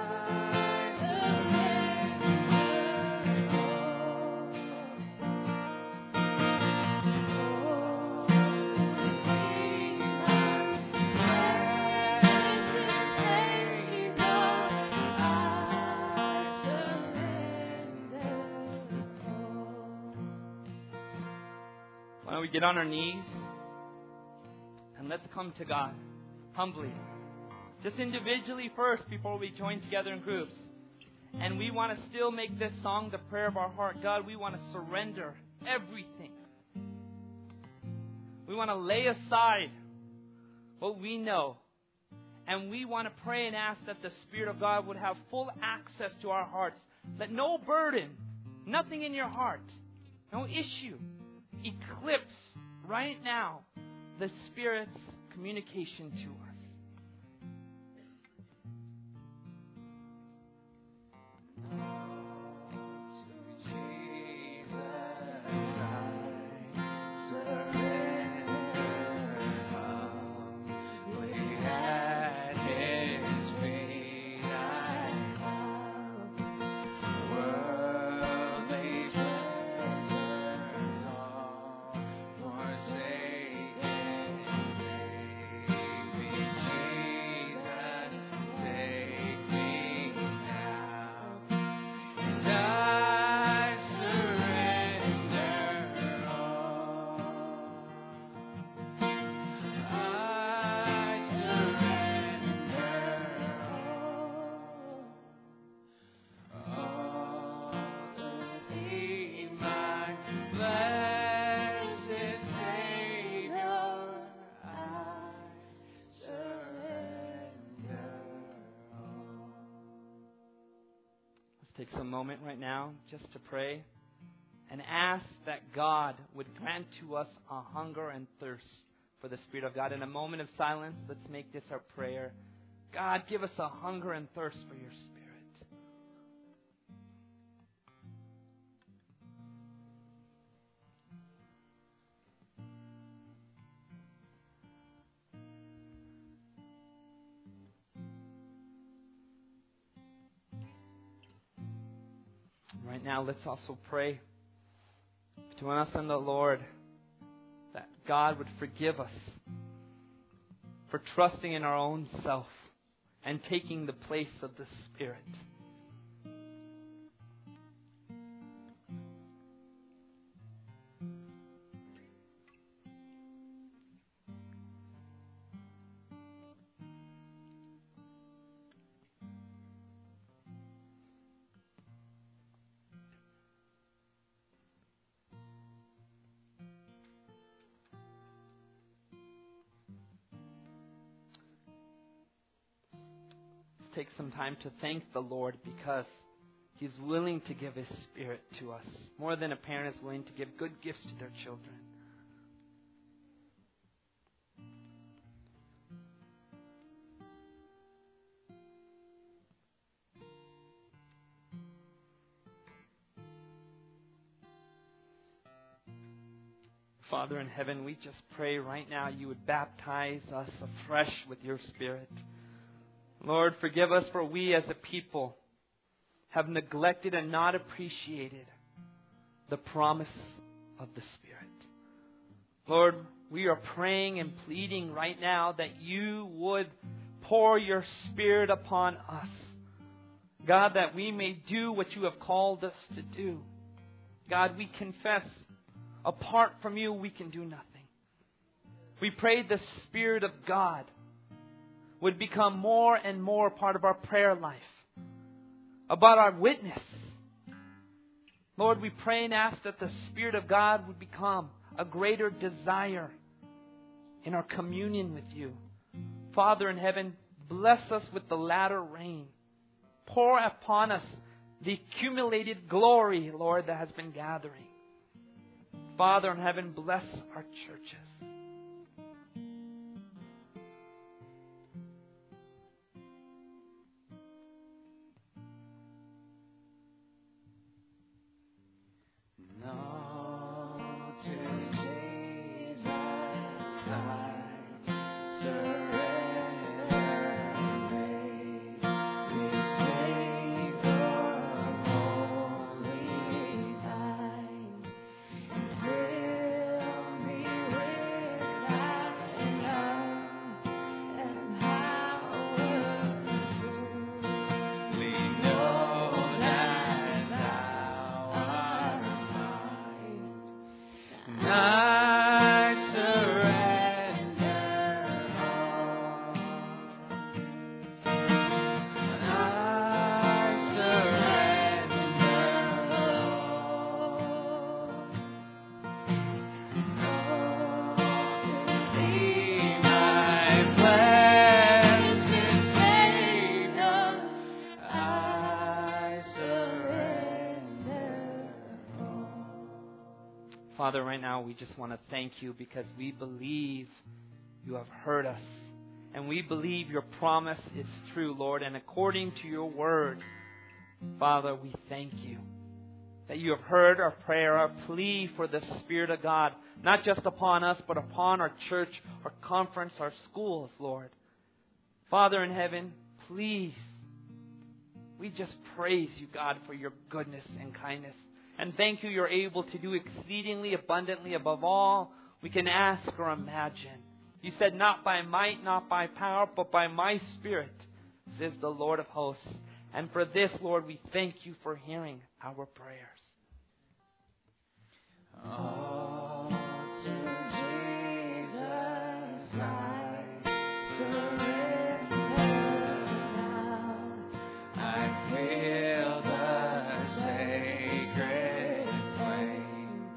Why don't we get on our knees and let's come to God humbly. Just individually first before we join together in groups. And we want to still make this song the prayer of our heart. God, we want to surrender everything. We want to lay aside what we know. And we want to pray and ask that the Spirit of God would have full access to our hearts. Let no burden, nothing in your heart, no issue, eclipse right now the Spirit's communication to us. Take some moment right now just to pray and ask that God would grant to us a hunger and thirst for the Spirit of God. In a moment of silence, let's make this our prayer. God, give us a hunger and thirst for your Spirit. Right now, let's also pray between us and the Lord that God would forgive us for trusting in our own self and taking the place of the Spirit. Take some time to thank the Lord because He's willing to give His Spirit to us more than a parent is willing to give good gifts to their children. Father in heaven, we just pray right now you would baptize us afresh with your Spirit. Lord, forgive us for we as a people have neglected and not appreciated the promise of the Spirit. Lord, we are praying and pleading right now that you would pour your Spirit upon us. God, that we may do what you have called us to do. God, we confess, apart from you, we can do nothing. We pray the Spirit of God would become more and more part of our prayer life, about our witness. Lord, we pray and ask that the Spirit of God would become a greater desire in our communion with you. Father in heaven, bless us with the latter rain. Pour upon us the accumulated glory, Lord, that has been gathering. Father in heaven, bless our churches. Father, right now we just want to thank you because we believe you have heard us. And we believe your promise is true, Lord. And according to your word, Father, we thank you that you have heard our prayer, our plea for the Spirit of God, not just upon us, but upon our church, our conference, our schools, Lord. Father in heaven, please, we just praise you, God, for your goodness and kindness. And thank you, you're able to do exceedingly abundantly above all we can ask or imagine. You said, not by might, not by power, but by my Spirit, says the Lord of hosts. And for this, Lord, we thank you for hearing our prayers. Oh, to Jesus I surrender now. I feel the sacred flame.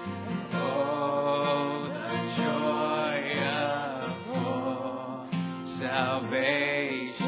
Oh, the joy of full salvation.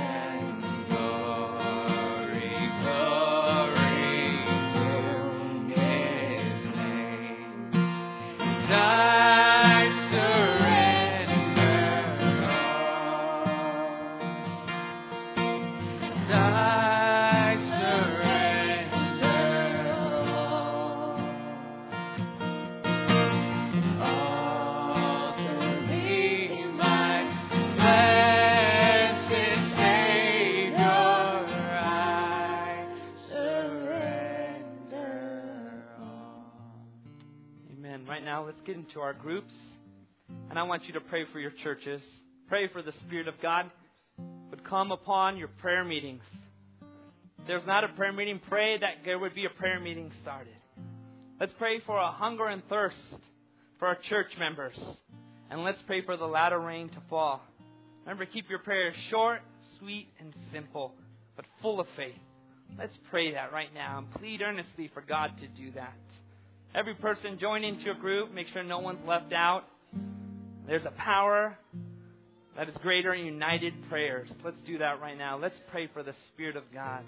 Let's get into our groups. And I want you to pray for your churches. Pray for the Spirit of God would come upon your prayer meetings. If there's not a prayer meeting, pray that there would be a prayer meeting started. Let's pray for a hunger and thirst for our church members. And let's pray for the latter rain to fall. Remember, keep your prayers short, sweet, and simple, but full of faith. Let's pray that right now and plead earnestly for God to do that. Every person join into a group. Make sure no one's left out. There's a power that is greater in united prayers. Let's do that right now. Let's pray for the Spirit of God.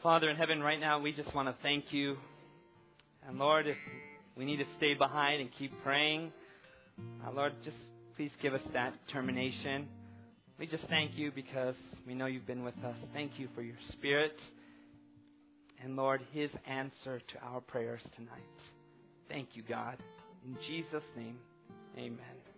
Father in heaven, right now, we just want to thank you. And Lord, if we need to stay behind and keep praying, uh, Lord, just please give us that determination. We just thank you because we know you've been with us. Thank you for your Spirit. And Lord, His answer to our prayers tonight. Thank you, God. In Jesus' name, amen.